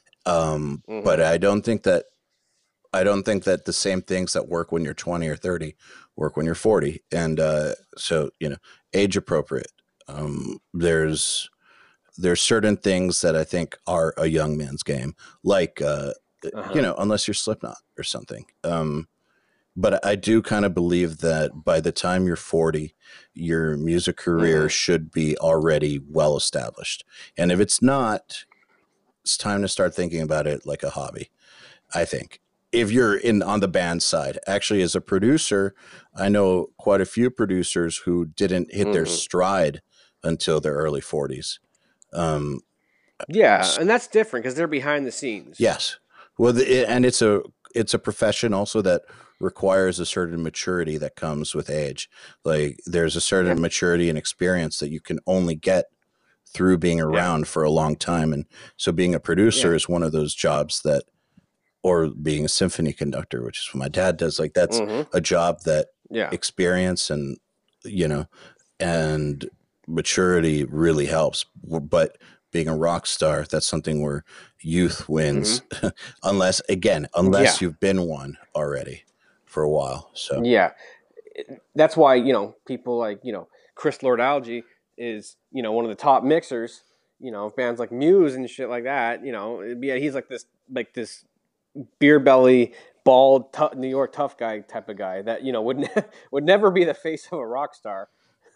um, Mm-hmm. but I don't think that. I don't think that the same things that work when you're twenty or thirty work when you're forty. And uh, so, you know, age appropriate. Um, there's there's certain things that I think are a young man's game, like uh, Uh-huh. you know, unless you're Slipknot or something. Um, but I do kind of believe that by the time you're forty, your music career Mhm. should be already well established. And if it's not, it's time to start thinking about it like a hobby, I think. If you're in on the band side, actually, as a producer, I know quite a few producers who didn't hit their Mhm. stride until their early forties. Um, Yeah, and that's different because they're behind the scenes. yes, well, the, and it's a it's a profession also that requires a certain maturity that comes with age. Like there's a certain Yeah. maturity and experience that you can only get through being around for a long time, and so being a producer Yeah. is one of those jobs that. Or being a symphony conductor, which is what my dad does. Like that's Mhm. a job that Yeah. experience and, you know, and maturity really helps. But being a rock star, that's something where youth wins, Mm-hmm. unless, again, unless Yeah. you've been one already for a while. So, Yeah. That's why, you know, people like, you know, Chris Lord-Alge is, you know, one of the top mixers, you know, of bands like Muse and shit like that, you know, it'd be, he's like this, like this beer belly, bald, t- New York tough guy type of guy that, you know, would, ne- would never be the face of a rock star.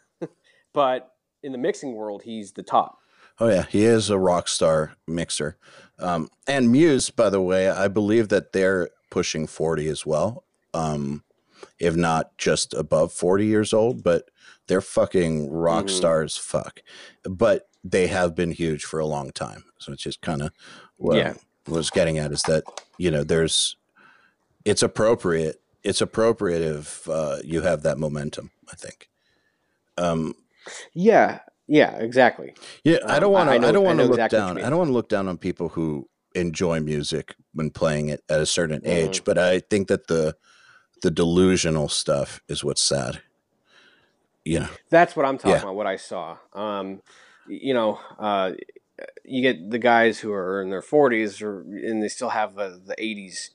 But in the mixing world, he's the top. oh yeah, he is a rock star mixer. Um, and Muse, by the way, I believe that they're pushing forty as well. Um, if not just above forty years old, but they're fucking rock Mm-hmm. stars. Fuck. But they have been huge for a long time. So it's just kind of what Yeah. I was getting at is that, you know, there's, it's appropriate. It's appropriate if uh, you have that momentum, I think. Um, Yeah. Yeah, exactly. yeah, I don't Um, want I, I to, I know, don't I want to know look exactly what you down. mean. I don't want to look down on people who enjoy music when playing it at a certain Mhm. age, but I think that the, the delusional stuff is what's sad. You know, That's what I'm talking Yeah. about. What I saw. Um, you know, uh, you get the guys who are in their forties, or and they still have the, the eighties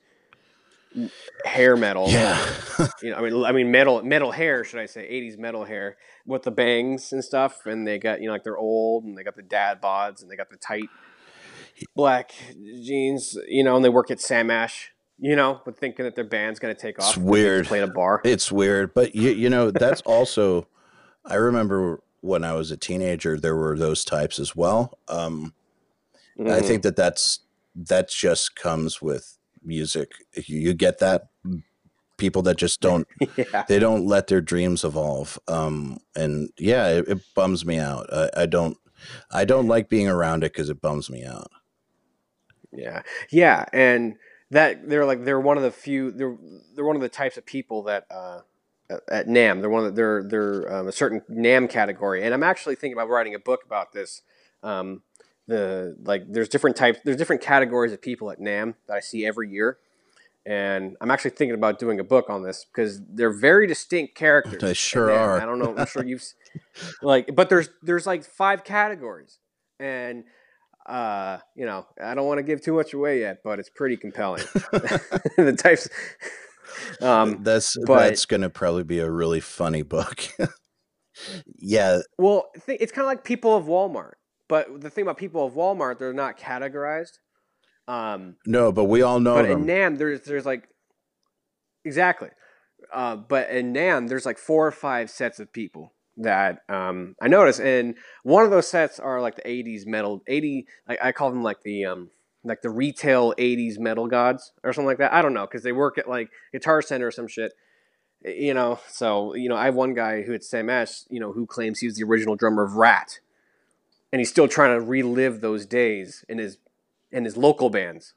hair metal. yeah. You know, I mean, I mean metal metal hair, should I say? eighties metal hair with the bangs and stuff, and they got, you know, like they're old and they got the dad bods and they got the tight black jeans, you know, and they work at Sam Ash, you know, but thinking that their band's gonna take It's off because they weird. just played a bar. It's weird, but you you know that's also. I remember when I was a teenager, there were those types as well. Um, Mm-hmm. I think that that's that just comes with music. You, you get that people that just don't Yeah. they don't let their dreams evolve. Um, and yeah, it, it bums me out. I, I don't I don't like being around it because it bums me out. Yeah, yeah, and that they're like they're one of the few they're they're one of the types of people that uh, at- at NAMM they're one of the, they're they're um, a certain NAMM category, and I'm actually thinking about writing a book about this. Um, the like there's different types there's different categories of people at NAMM that I see every year, and I'm actually thinking about doing a book on this because they're very distinct characters. They at sure NAMM. are. I don't know. I'm sure you've s- like, but there's there's like five categories, and uh, you know, I don't want to give too much away yet, but it's pretty compelling. The types, um, that's but that's going to probably be a really funny book. Yeah, well, th- it's kind of like people of Walmart. But the thing about people of Walmart, they're not categorized. Um, no, but we all know but in them. NAMM, there's there's like exactly. Uh, but in NAMM, there's like four or five sets of people that um, I noticed, and one of those sets are like the eighties metal, eighty. I, I call them like the um, like the retail eighties metal gods or something like that. I don't know because they work at like Guitar Center or some shit. You know, so you know, I have one guy who at Sam Ash, you know, who claims he was the original drummer of Rat, and he's still trying to relive those days in his in his local bands.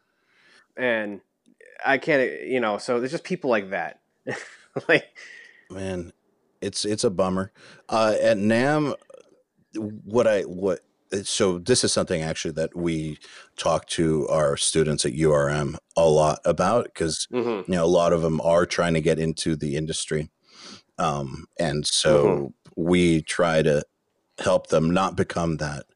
And I can't, you know, so there's just people like that. Like, Man, it's it's a bummer. Uh, at NAMM, what I what so this is something actually that we talk to our students at U R M a lot about because mm-hmm, you know a lot of them are trying to get into the industry, um, and mm-hmm. so we try to help them not become that.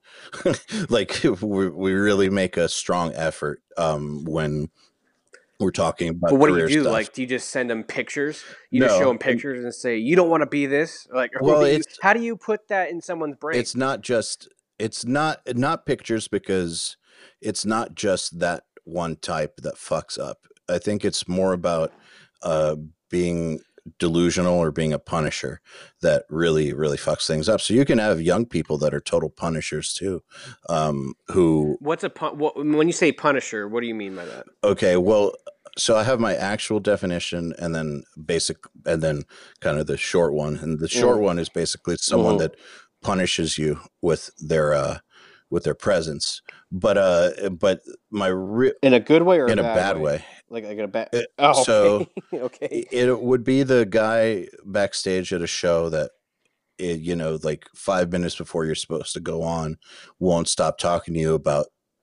Like we we really make a strong effort um, when we're talking But about what do you career do? stuff. Like, do you just send them pictures? You just show No, them pictures and say, "You don't want to be this." Like, or what well, do you? it's How do you put that in someone's brain? it's not just it's not not pictures because it's not just that one type that fucks up. I think it's more about uh, being delusional or being a punisher that really really fucks things up. So you can have young people that are total punishers too, um, who What's a pun- what, when you say Punisher? What do you mean by that? okay, well, so I have my actual definition and then basic and then kind of the short one. And the short Mm-hmm. one is basically someone Mm-hmm. that punishes you with their uh with their presence. But uh but my re- In a good way or a in a bad bad way? way. Like, like in a bad. It, Oh, okay, so okay. it would be the guy backstage at a show that it, you know, like five minutes before you're supposed to go on, won't stop talking to you about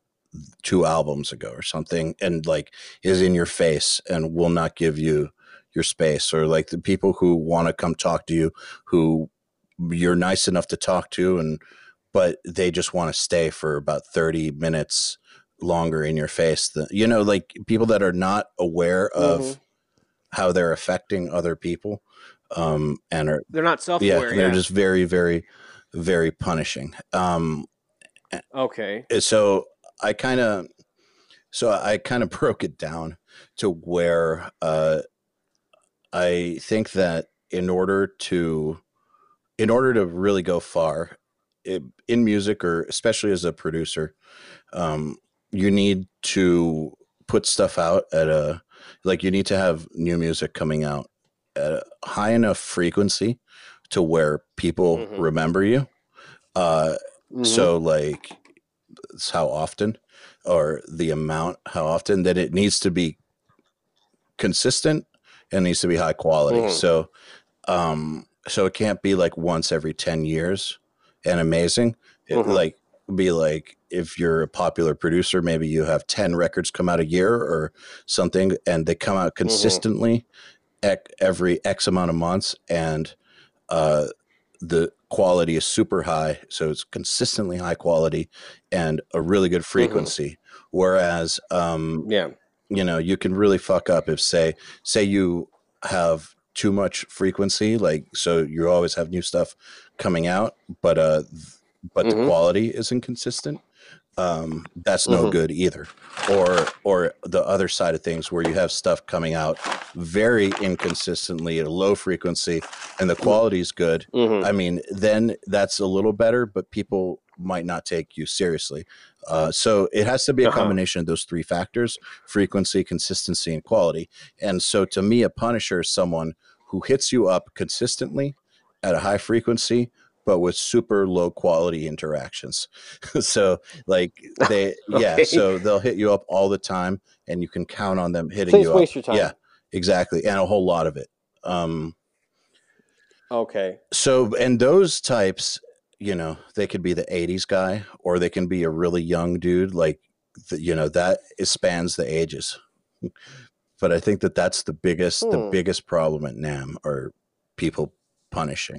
two albums ago or something and like is in your face and will not give you your space, or like the people who want to come talk to you who you're nice enough to talk to and but they just want to stay for about thirty minutes longer in your face. The, you know, like people that are not aware Mm-hmm. of how they're affecting other people, um and are They're not yeah, self-aware. they're Yeah. just very very very punishing. um Okay. so I kind of So I kind of broke it down to where uh, I think that in order to in order to really go far it, in music, or especially as a producer, um, you need to put stuff out at a like you need to have new music coming out at a high enough frequency to where people Mm-hmm. remember you. Uh, Mm-hmm. so like it's how often or the amount how often that it needs to be consistent and needs to be high quality. Mm-hmm. So, um, so it can't be like once every ten years and amazing. It Mm-hmm. like be like if you're a popular producer, maybe you have ten records come out a year or something, and they come out Mm-hmm. consistently every X amount of months, and uh, the quality is super high, so it's consistently high quality and a really good Mm-hmm. frequency. Whereas, um, Yeah. you know, you can really fuck up if say say you have too much frequency, like so you always have new stuff coming out, but uh, but the Mm-hmm. quality isn't consistent. Um, that's no Mm-hmm. good either. Or or the other side of things where you have stuff coming out very inconsistently at a low frequency and the quality is good. Mm-hmm. I mean, then that's a little better, but people might not take you seriously. Uh, so it has to be a Uh-huh. combination of those three factors: frequency, consistency, and quality. And so to me, a punisher is someone who hits you up consistently at a high frequency, but with super low quality interactions. So like they yeah, Okay. so they'll hit you up all the time and you can count on them hitting Please you up. waste your Yeah, time. exactly. And a whole lot of it. Um Okay. so and those types, you know, they could be the eighties guy or they can be a really young dude like the, you know, that it spans the ages. But I think that that's the biggest the Hmm. biggest problem at NAMM are people punishing.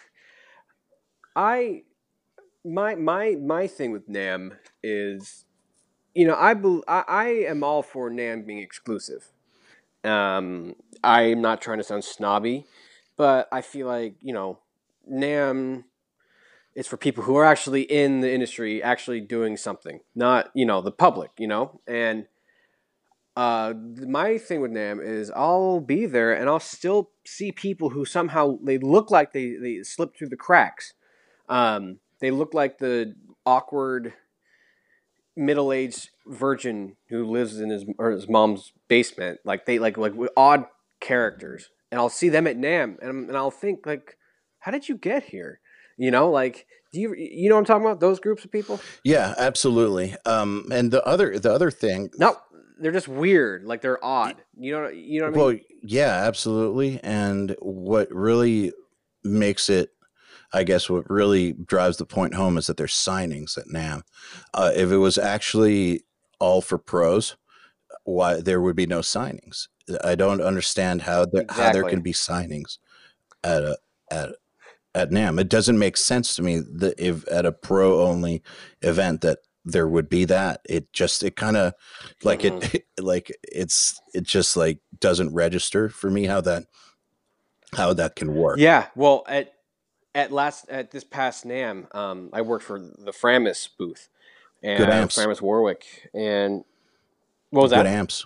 I my my my thing with NAMM is, you know, I bel I, I am all for NAMM being exclusive. Um, I'm not trying to sound snobby, but I feel like, you know, NAMM is for people who are actually in the industry, actually doing something, not, you know, the public, you know. And uh, my thing with NAMM is I'll be there and I'll still see people who somehow they look like they they slipped through the cracks. Um, they look like the awkward middle-aged virgin who lives in his or his mom's basement. Like they like like odd characters, and I'll see them at NAMM, and and I'll think like, how did you get here? You know, like do you you know what I'm talking about? Those groups of people? Yeah, absolutely. Um, and the other the other thing, No, they're just weird. Like they're odd. You know you know what I well, mean? yeah, absolutely. And what really makes it, I guess, what really drives the point home is that there's signings at NAMM. Uh, if it was actually all for pros, why there would be no signings? I don't understand how there, how there can Exactly. be signings at a at at NAMM. It doesn't make sense to me that if at a pro only event that there would be that. It just it kind of like Mm-mm. it like it's it just like doesn't register for me how that how that can work. Yeah. Well, at at last at this past NAMM, um, I worked for the Framus booth Good and amps, Framus Warwick, and what was good that? amps.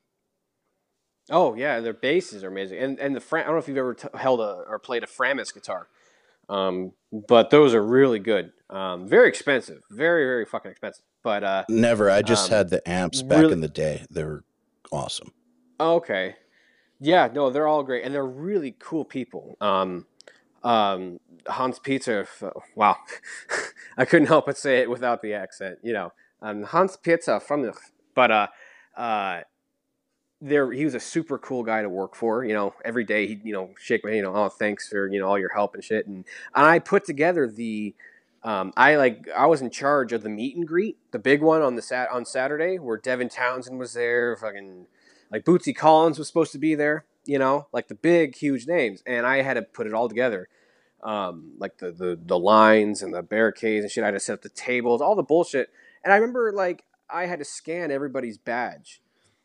Oh yeah, their basses are amazing, and and the Fram- I don't know if you've ever t- held a or played a Framus guitar, um, but those are really good. Um, very expensive, very very fucking expensive, but uh, Never. I just um, had the amps back really in the day. They were awesome. okay. Yeah, no, they're all great, and they're really cool people. Um, um, Hans Peter, wow, I couldn't help but say it without the accent, you know. Um, Hans Peter from the, but uh, uh, there he was a super cool guy to work for. You know, every day he'd you know shake my hand, you know, oh thanks for you know all your help and shit. And, and I put together the, um, I like I was in charge of the meet and greet, the big one on the sat on Saturday where Devin Townsend was there, fucking like Bootsy Collins was supposed to be there. You know, like the big huge names, and I had to put it all together. Um, like the, the the lines and the barricades and shit. I had to set up the tables, all the bullshit. And I remember like I had to scan everybody's badge,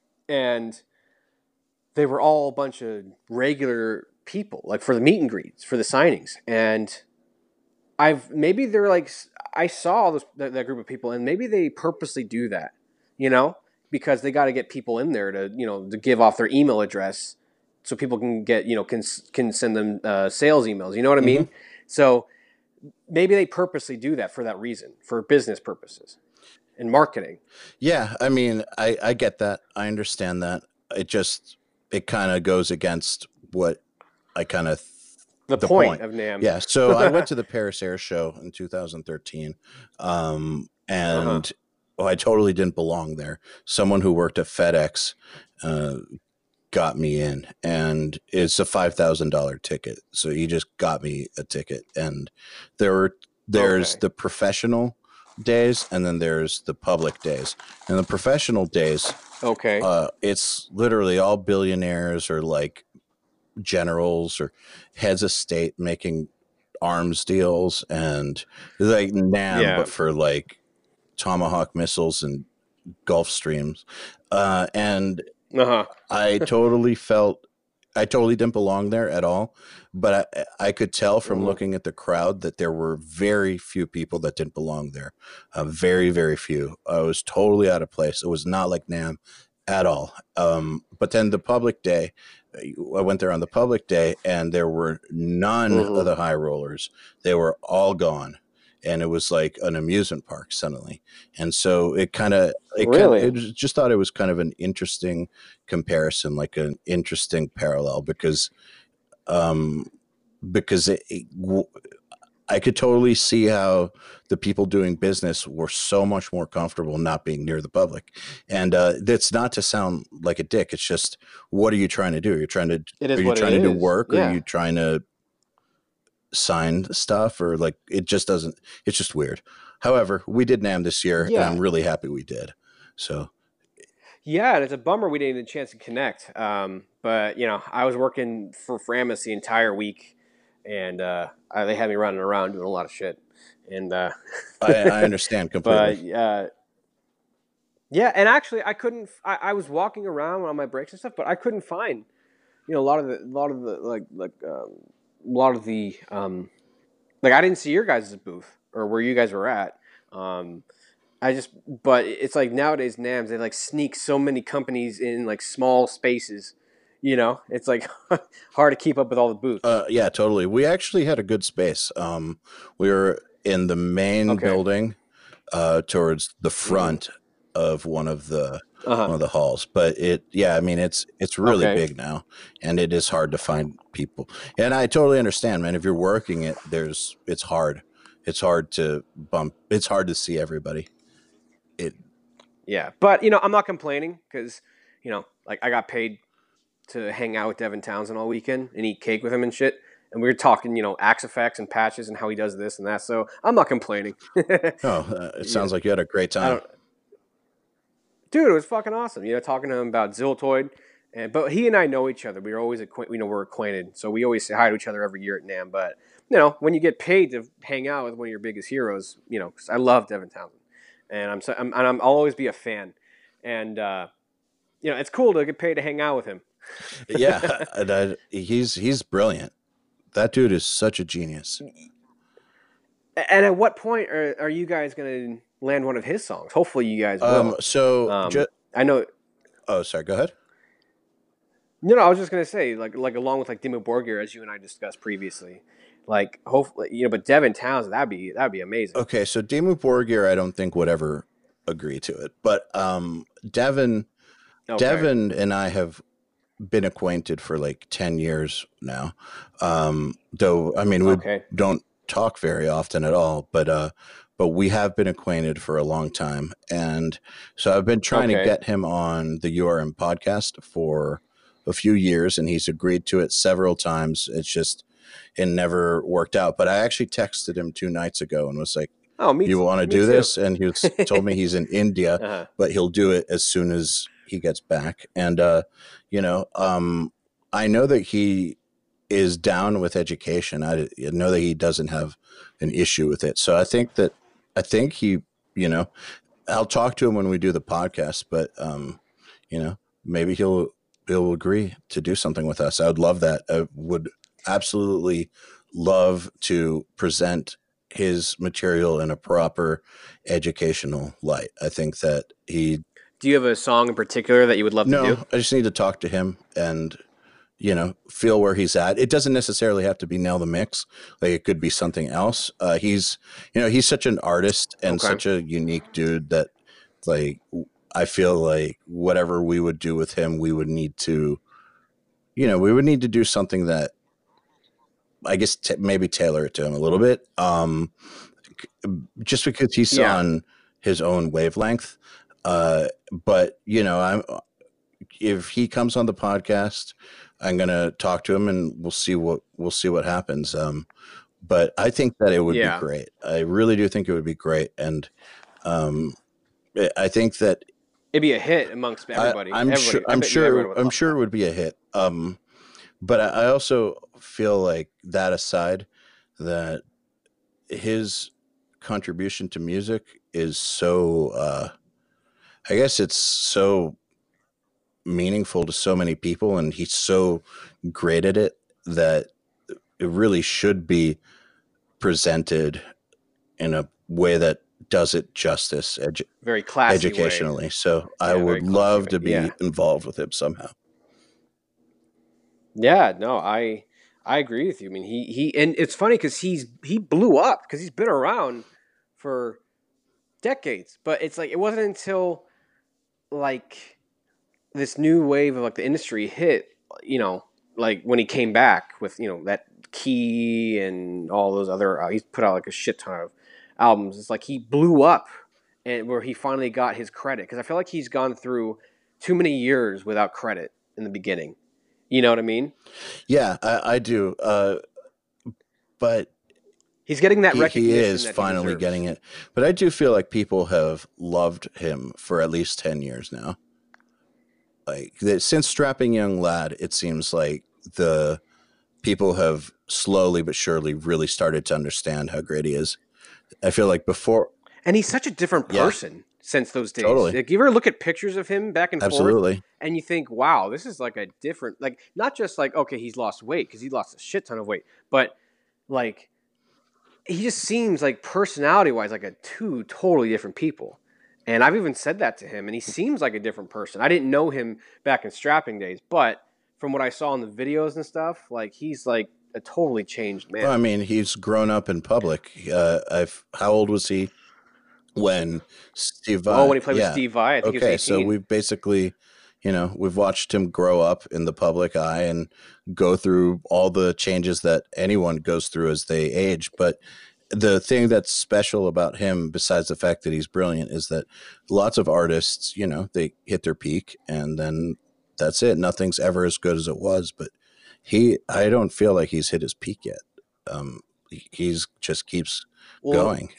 and they were all a bunch of regular people, like for the meet and greets, for the signings. And I've maybe they're like I saw this, that, that group of people, and maybe they purposely do that, you know, because they got to get people in there to you know to give off their email address so people can get you know can can send them uh, sales emails. You know what I Hmm. mean? So maybe they purposely do that for that reason, for business purposes and marketing. Yeah, I mean, I I get that. I understand that. It just it kind of goes against what I kind of The the point point. of NAMM. Yeah. So I uh went to the Paris Air Show in two thousand thirteen, um, huh. and oh, I totally didn't belong there. Someone who worked at FedEx uh, got me in, and it's a five thousand dollar ticket. So he just got me a ticket, and there were there's Okay. the professional days, and then there's the public days. And the professional days, Okay. uh, it's literally all billionaires or like generals or heads of state making arms deals, and like NAM, Yeah. but for like Tomahawk missiles and Gulf Streams. Uh, and Uh huh. I totally felt I totally didn't belong there at all. But I, I could tell from Mm-hmm. looking at the crowd that there were very few people that didn't belong there. Uh, very, very few. I was totally out of place. It was not like NAM at all. Um, but then the public day, I went there on the public day, and there were none of Mm-hmm. the high rollers. They were all gone. And it was like an amusement park suddenly. And so it kind of, it kind of, Really? it was, just thought it was kind of an interesting comparison, like an interesting parallel, because um, because it, it, I could totally see how the people doing business were so much more comfortable not being near the public. And uh, that's not to sound like a dick. It's just, what are you trying to do? You're trying to It are is you what it trying to do is. work? Or are Yeah. you trying to sign stuff? Or like it just doesn't. It's just weird. However, we did NAM this year, and I'm Yeah. really happy we did. So Yeah, and it's a bummer we didn't get a chance to connect. Um, but you know, I was working for Framus the entire week, and uh, I, they had me running around doing a lot of shit. And uh, I, I understand completely. but uh, yeah, and actually, I couldn't. I, I was walking around on my breaks and stuff, but I couldn't find you know a lot of the, a lot of the like like um, a lot of the um, like I didn't see your guys' booth or where you guys were at. Um, I just, but it's like nowadays NAMs they like sneak so many companies in like small spaces. You know, it's like hard to keep up with all the booths. Uh, yeah, totally. We actually had a good space. Um, we were in the main Okay. building, uh, towards the Mm-hmm. front of one of the Uh-huh. one of the halls. But it, yeah, I mean, it's it's really Okay. big now, and it is hard to find people. And I totally understand, man. If you're working it, there's it's hard. It's hard to bump. It's hard to see everybody. It Yeah. But, you know, I'm not complaining because, you know, like I got paid to hang out with Devin Townsend all weekend and eat cake with him and shit. And we were talking, you know, Axe Effects and patches and how he does this and that. So I'm not complaining. oh, uh, it You know, sounds like you had a great I time. don't, dude. It was fucking awesome. You know, talking to him about Ziltoid, and but he and I know each other. We are always acquainted. You know, we're acquainted, so we always say hi to each other every year at NAMM. But you know, when you get paid to hang out with one of your biggest heroes, you know, 'cause I love Devin Townsend, and I'm, so, I'm, and I'm I'll always be a fan, and uh, you know, it's cool to get paid to hang out with him. Yeah, and I, he's he's brilliant. That dude is such a genius. And at what point are, are you guys going to land one of his songs? Hopefully, you guys Um, will. so Um, just I know. oh, sorry, go ahead. You know, I was just gonna say, like, like along with like Dimmu Borgir, as you and I discussed previously, like hopefully, you know, but Devin Townsend, that'd be that'd be amazing. Okay, so Dimmu Borgir, I don't think would ever agree to it, but um, Devin, Okay, Devin and I have been acquainted for like ten years now. Um, though I mean, we okay, don't talk very often at all, but uh, but we have been acquainted for a long time, and so I've been trying to okay. get him on the U R M podcast for a few years, and he's agreed to it several times. It's just it never worked out. But I actually texted him two nights ago and was like, Oh, me, "You t- want to me do too. this?" And he was, told me he's in India, uh-huh. but he'll do it as soon as he gets back. And uh, you know, um, I know that he is down with education. I, I know that he doesn't have an issue with it. So I think that I think he, you know, I'll talk to him when we do the podcast. But um, you know, maybe he'll he'll agree to do something with us. I would love that. I would absolutely love to present his material in a proper educational light. I think that he Do you have a song in particular that you would love to do? no, I just need to talk to him and you know feel where he's at. It doesn't necessarily have to be nail the mix. Like it could be something else. Uh, he's you know he's such an artist and Okay, such a unique dude that like I feel like whatever we would do with him, we would need to you know we would need to do something that I guess t- maybe tailor it to him a little bit. Um, just because he's yeah, on his own wavelength. Uh, but you know, I'm if he comes on the podcast, I'm gonna talk to him and we'll see what we'll see what happens. Um, but I think that it would be yeah. great. I really do think it would be great, and um, I think that It'd be a hit amongst I, everybody. I'm sure Everybody, I I'm bet you everyone sure would I'm love sure it that. would be a hit. Um, but I, I also feel like that aside, that his contribution to music is so uh, I guess it's so meaningful to so many people and he's so great at it that it really should be presented in a way that does it justice edu- Very classy way. educationally. So I Yeah, would very classy love way. to Yeah, be involved with him somehow. yeah. No, I I agree with you. I mean, he he, and it's funny because he's he blew up because he's been around for decades, but it's like it wasn't until like this new wave of like the industry hit, you know, like when he came back with, you know, that Key and all those other, uh, he's put out like a shit ton of albums. It's like he blew up and where he finally got his credit. Because I feel like he's gone through too many years without credit in the beginning. You know what I mean? Yeah, I, I do. Uh, but He's getting that he, he recognition is that he finally deserves. getting it. But I do feel like people have loved him for at least ten years now. Like that, since Strapping Young Lad, it seems like the people have slowly but surely really started to understand how great he is. I feel like before, And he's such a different yeah, person since those days. totally, Like, you ever look at pictures of him back and forth, absolutely. and you think, "Wow, this is like a different." Like, not just like, okay, he's lost weight because he lost a shit ton of weight, but like, he just seems like personality wise like a two totally different people. And I've even said that to him, and he seems like a different person. I didn't know him back in strapping days, but from what I saw in the videos and stuff, like he's like a totally changed Well, man. I mean, he's grown up in public. Uh, I've how old was he when Steve Oh, Vai, when he played with yeah. Steve Vai, I think he was Okay, so eighteen. we've basically, you know, we've watched him grow up in the public eye and go through all the changes that anyone goes through as they age. But the thing that's special about him, besides the fact that he's brilliant, is that lots of artists, you know, they hit their peak and then that's it. Nothing's ever as good as it was. But he, I don't feel like he's hit his peak yet. Um, he- he's just keeps Well, going.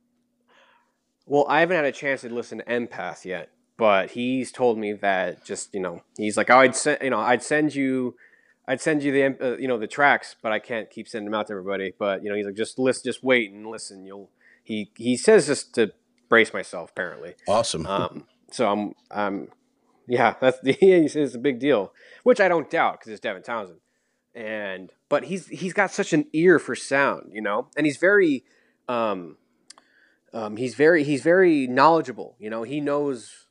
well, I haven't had a chance to listen to Empath yet, but he's told me that just you know he's like, oh, I'd send you know I'd send you. I'd send you the em- uh, you know the tracks, but I can't keep sending them out to everybody. But you know he's like just listen, just wait and listen. You'll he he says this to brace myself apparently. Awesome. Um, so I'm I'm yeah that's he says it's a big deal, which I don't doubt because it's Devin Townsend. And but he's he's got such an ear for sound, you know, and he's very um, um, he's very he's very knowledgeable. You know, he knows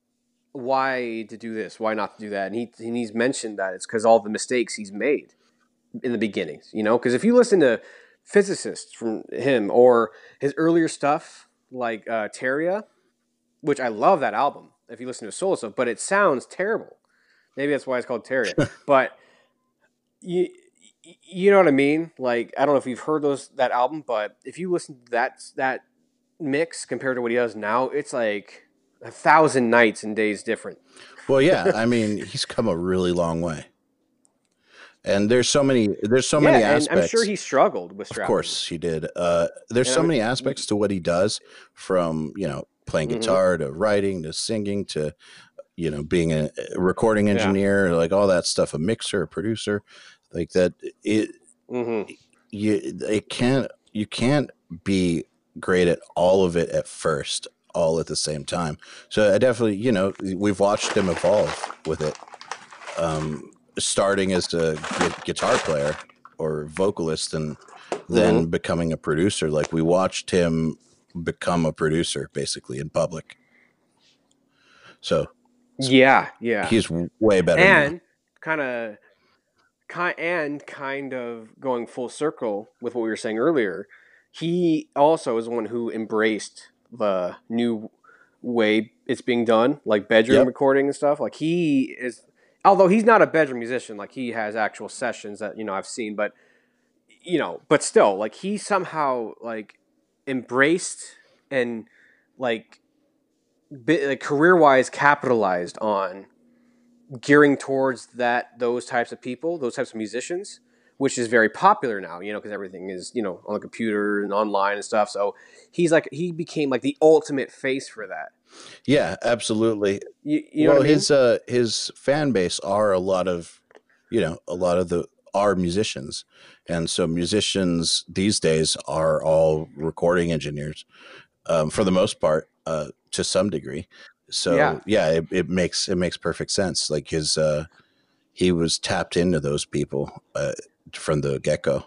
why to do this, why not to do that, and he and he's mentioned that it's because all the mistakes he's made in the beginnings. You know, because if you listen to physicists from him or his earlier stuff like uh, Terria, which I love that album. If you listen to his solo stuff, but it sounds terrible. Maybe that's why it's called Terria. But you you know what I mean? Like I don't know if you've heard those that album, but if you listen to that that mix compared to what he does now, it's like a thousand nights and days different. Well, yeah, I mean, he's come a really long way. And there's so many there's so Yeah, many and I'm sure aspects. he struggled with Of strapping. course he did. Uh, there's And so I'm many aspects to what he does, from, you know, playing mm-hmm, guitar to writing to singing to, you know, being a recording yeah, engineer, like all that stuff, a mixer, a producer, like that. It mm-hmm, you it can't you can't be great at all of it at first, all at the same time. So I definitely, you know, we've watched him evolve with it. Um, starting as a gu- guitar player or vocalist and then mm-hmm. becoming a producer. Like we watched him become a producer basically in public. So Yeah, yeah, he's way better now. and kind of kind and kind of going full circle with what we were saying earlier. He also is one who embraced the new way it's being done, like bedroom Yep. recording and stuff. Like he is, although he's not a bedroom musician, like he has actual sessions that you know I've seen, but you know, but still, like he somehow like embraced and like, like career wise capitalized on gearing towards that those types of people, those types of musicians, which is very popular now. You know, because everything is you know on the computer and online and stuff. So he's like he became like the ultimate face for that. Yeah, absolutely. You, you know what Well, I mean? his uh his fan base are a lot of, you know, a lot of the are musicians. And so musicians these days are all recording engineers, um, for the most part, uh, to some degree. Yeah, So yeah, it, it makes it makes perfect sense. Like his uh, he was tapped into those people, uh, from the get go.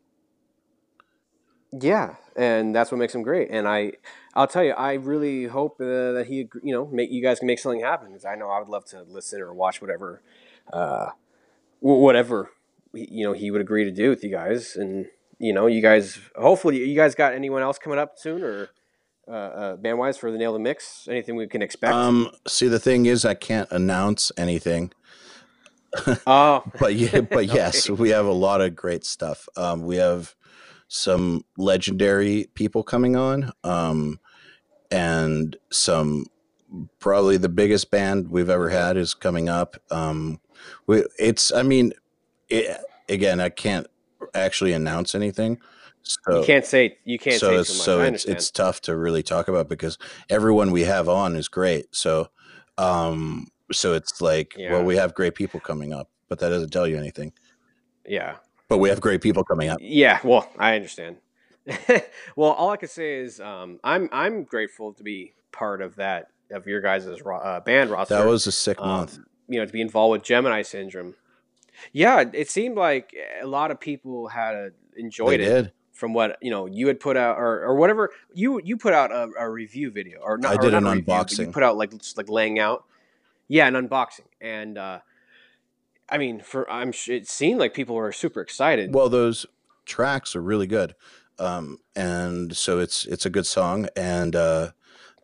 yeah, and that's what makes him great. And I, I'll tell you, I really hope uh, that he, you know, make you guys can make something happen. Because I know I would love to listen or watch whatever, uh, whatever you know he would agree to do with you guys. And you know, you guys, hopefully, you guys got anyone else coming up soon or uh, uh, band wise for the Nail the Mix? Anything we can expect? Um, see, the thing is, I can't announce anything, Oh, but yeah, but yes, okay. we have a lot of great stuff. Um, we have some legendary people coming on, um, and some probably the biggest band we've ever Uh-huh. had is coming up. Um, we, it's, I mean, it, again, I can't actually announce anything, You so can't say you can't so say it's too much. so I it's understand. it's tough to really talk about because everyone we have on is great. So, um, so it's like, well, Yeah, we have great people coming up, but that doesn't tell you anything. yeah. But we have great people coming up. Yeah, well, I understand. Well, all I can say is um, I'm I'm grateful to be part of that of your guys' ro- uh, band That roster. was a sick month. Um, you know, to be involved with Gemini Syndrome. Yeah, it seemed like a lot of people had uh, They enjoyed it did. from what you know you had put out or, or whatever you you put out a, a review video or not I or did not an a review but you unboxing. put out like just like laying out yeah an unboxing and uh, I mean for I'm sh- it seemed like people were super excited. Well, those tracks are really good, um, and so it's it's a good song, and uh,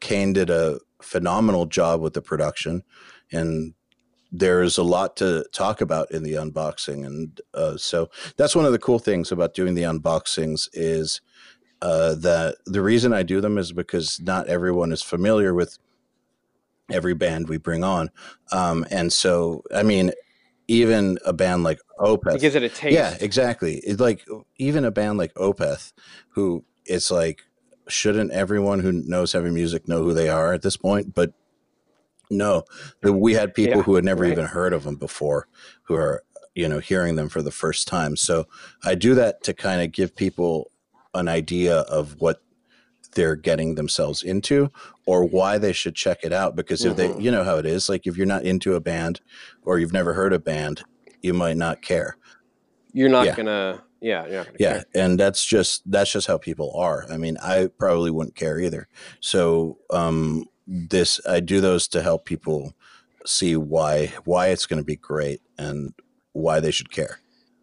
Kane did a phenomenal job with the production, and there's a lot to talk about in the unboxing. And uh, so that's one of the cool things about doing the unboxings is uh, that the reason I do them is because not everyone is familiar with every band we bring on. Um, and so, I mean, even a band like It Opeth. gives it a taste. Yeah, exactly. It's like even a band like Opeth, who it's like, shouldn't everyone who knows heavy music know who they are at this point? But no, the, we had people Yeah, who had never right. even heard of them before who are, you know, hearing them for the first time. So I do that to kind of give people an idea of what they're getting themselves into or why they should check it out. Because if they, Mm-hmm. you know how it is, like if you're not into a band or you've never heard a band, you might not care. You're not Yeah. gonna, yeah, you're not gonna Yeah. care. And that's just, that's just how people are. I mean, I probably wouldn't care either. So, um, this, I do those to help people see why, why it's going to be great and why they should care.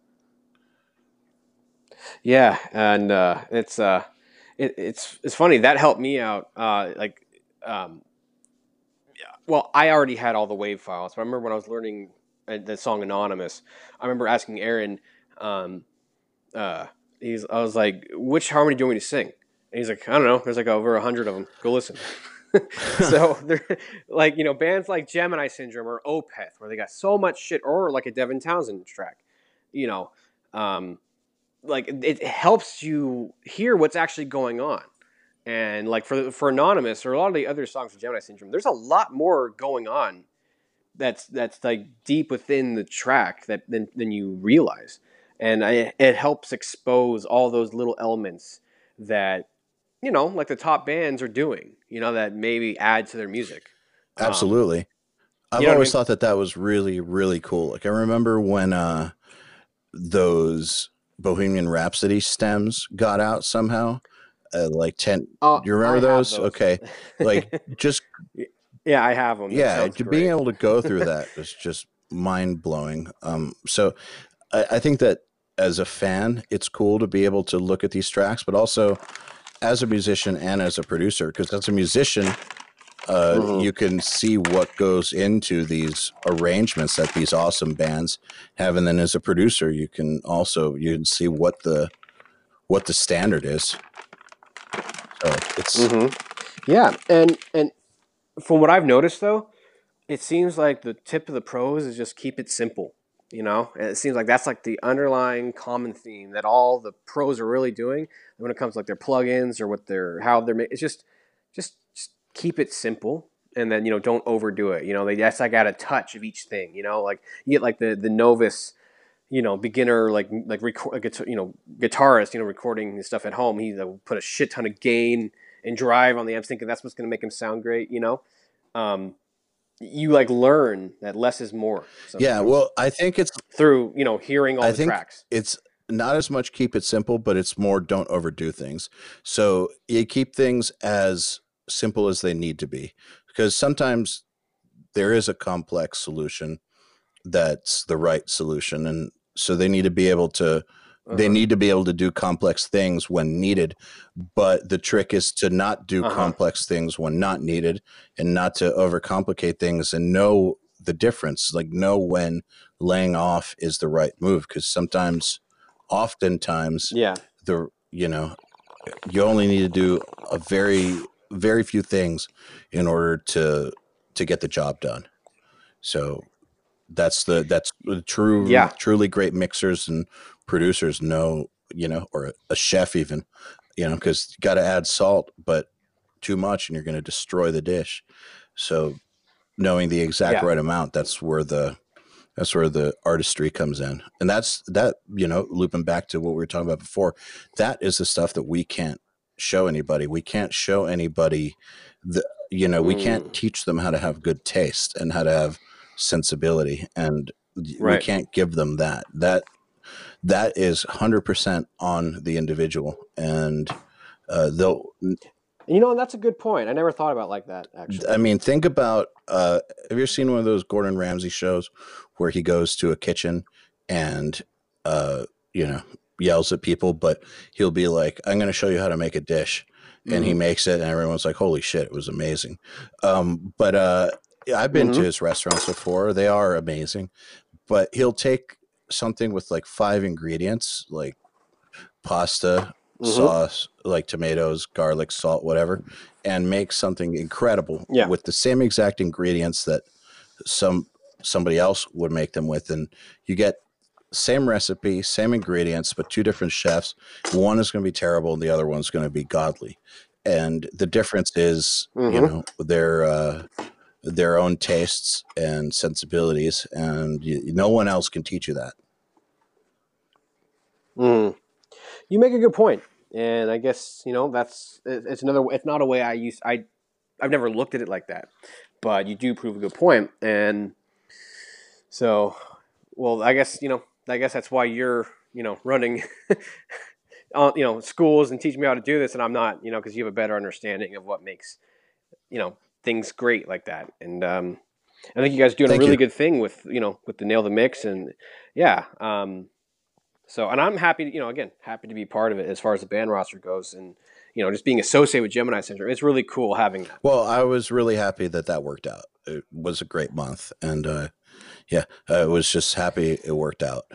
Yeah, and uh, it's uh, it, it's it's funny that helped me out. Uh, like, um, well, I already had all the wave files, but I remember when I was learning uh, the song Anonymous, I remember asking Aaron, um, uh, he's I was like, which harmony do you want me to sing? And he's like, I don't know. There's like over a hundred of them. Go listen. So they're like, you know, bands like Gemini Syndrome or Opeth, where they got so much shit, or like a Devin Townsend track, you know, um, like it helps you hear what's actually going on. And like for for Anonymous or a lot of the other songs of Gemini Syndrome, there's a lot more going on that's that's like deep within the track that than than you realize, and I, it helps expose all those little elements that, you know, like the top bands are doing, you know, that maybe add to their music. Um, Absolutely. you I've know what I always mean? thought that that was really, really cool. Like I remember when, uh, those Bohemian Rhapsody stems got out somehow. Uh, like ten, do Uh, you I remember have those? those. Okay. Like just, Yeah, I have them. That yeah, sounds j- being great. able to go through that is just mind blowing. Um, so I, I think that as a fan, it's cool to be able to look at these tracks, but also as a musician and as a producer, because as a musician, uh, Hmm. you can see what goes into these arrangements that these awesome bands have, and then as a producer, you can also you can see what the what the standard is. So it's Hmm. Yeah, and and from what I've noticed though, it seems like the tip of the pros is just keep it simple. You know, and it seems like that's like the underlying common theme that all the pros are really doing when it comes to like their plugins or what they're how they're making. It's just, just, just keep it simple, and then, you know, don't overdo it. You know, they that's like add a touch of each thing. You know, like you get like the the novice, you know, beginner like like record like, you know, guitarist, you know, recording his stuff at home. He uh, put a shit ton of gain and drive on the amps, thinking that's what's going to make him sound great. You know. Um, you like learn that less is more yeah. sometimes Well, I think it's through, you know, hearing all I the think tracks. it's not as much keep it simple, but it's more don't overdo things. So you keep things as simple as they need to be, because sometimes there is a complex solution that's the right solution, and so they need to be able to they Uh-huh. need to be able to do complex things when needed, but the trick is to not do Uh-huh. complex things when not needed, and not to overcomplicate things, and know the difference, like know when laying off is the right move, because sometimes oftentimes Yeah. the you know you only need to do a very very few things in order to to get the job done. So that's the that's the true Yeah. truly great mixers and producers know, you know, or a chef even, you know, because you got to add salt, but too much and you're going to destroy the dish. So knowing the exact Yeah. right amount, that's where the that's where the artistry comes in. And that's that, you know, looping back to what we were talking about before, that is the stuff that we can't show anybody. We can't show anybody the, you know, we can't Mm. teach them how to have good taste and how to have sensibility. And we Right. can't give them that. That, that is one hundred percent on the individual. And uh, they'll, You know, that's a good point. I never thought about it like that, actually. I mean, think about, uh, have you ever seen one of those Gordon Ramsay shows where he goes to a kitchen and, uh, you know, yells at people, but he'll be like, I'm going to show you how to make a dish. and he Mm-hmm. makes it, and everyone's like, "Holy shit, it was amazing." Um, but uh, I've been to Mm-hmm. his restaurants before; they are amazing. But he'll take something with like five ingredients, like pasta, Mm-hmm. sauce, like tomatoes, garlic, salt, whatever, and make something incredible Yeah. with the same exact ingredients that some somebody else would make them with, and you get same recipe, same ingredients, but two different chefs. One is going to be terrible, and the other one's going to be godly. And the difference is, you Mm-hmm. know, their uh, their own tastes and sensibilities, and you, no one else can teach you that. Mm. You make a good point, and I guess you know that's it's another. It's not a way I use. I I've never looked at it like that, but you do prove a good point, and so well, I guess you know. I guess that's why you're you know running, on you know schools and teaching me how to do this, and I'm not you know because you have a better understanding of what makes you know things great like that, and um, I think you guys are doing a Thank really you. good thing with you know with the nail the mix, and yeah. Um, So, and I'm happy, you know, again, happy to be part of it as far as the band roster goes, and you know, just being associated with Gemini Syndrome. It's really cool having that. Well, I was really happy that that worked out. It was a great month, and uh, yeah, I was just happy it worked out.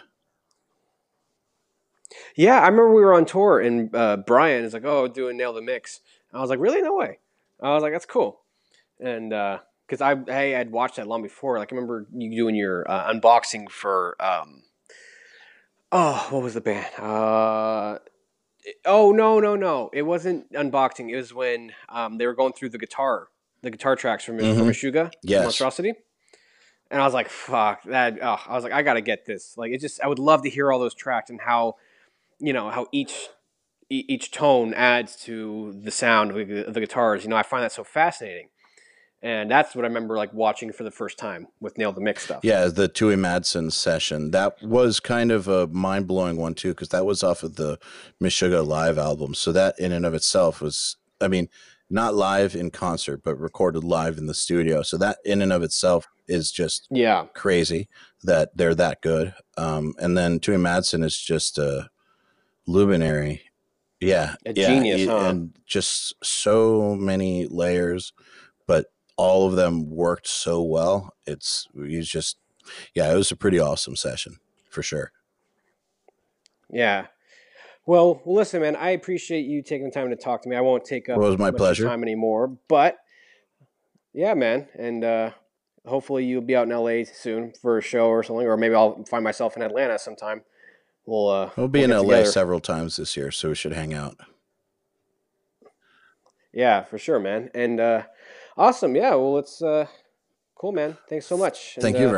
Yeah, I remember we were on tour, and uh, Brian is like, "Oh, doing Nail the Mix." I was like, "Really? No way!" I was like, "That's cool," and because I hey, I'd watched that long before. Like, I remember you doing your uh, unboxing for um, oh, what was the band? Uh, oh no, no, no, it wasn't unboxing. It was when um, they were going through the guitar, the guitar tracks from from Mm-hmm. Meshuggah and Yes. Monstrosity. And I was like, fuck that. Oh, I was like, I gotta get this. Like, it just, I would love to hear all those tracks and how, you know, how each e- each tone adds to the sound of the, of the guitars. You know, I find that so fascinating. And that's what I remember like watching for the first time with Nail the Mix stuff. Yeah, the Tui Madsen session. That was kind of a mind blowing one too, because that was off of the Meshuggah live album. So that in and of itself was, I mean, not live in concert, but recorded live in the studio. So that in and of itself is just Yeah, crazy that they're that good. Um, and then Tui Madsen is just a luminary. Yeah, a yeah, genius, he- huh? and just so many layers, but all of them worked so well. It's he's just yeah, it was a pretty awesome session for sure. Yeah. Well, well, listen, man, I appreciate you taking the time to talk to me. I won't take Well, up it was my much of your pleasure. time anymore, but yeah, man, and uh, hopefully you'll be out in L A soon for a show or something, or maybe I'll find myself in Atlanta sometime. We'll uh, We'll be we'll in get L A together. several times this year, so we should hang out. Yeah, for sure, man. And uh, awesome. Yeah. Well, it's uh, cool, man. Thanks so much. And Thank you uh, very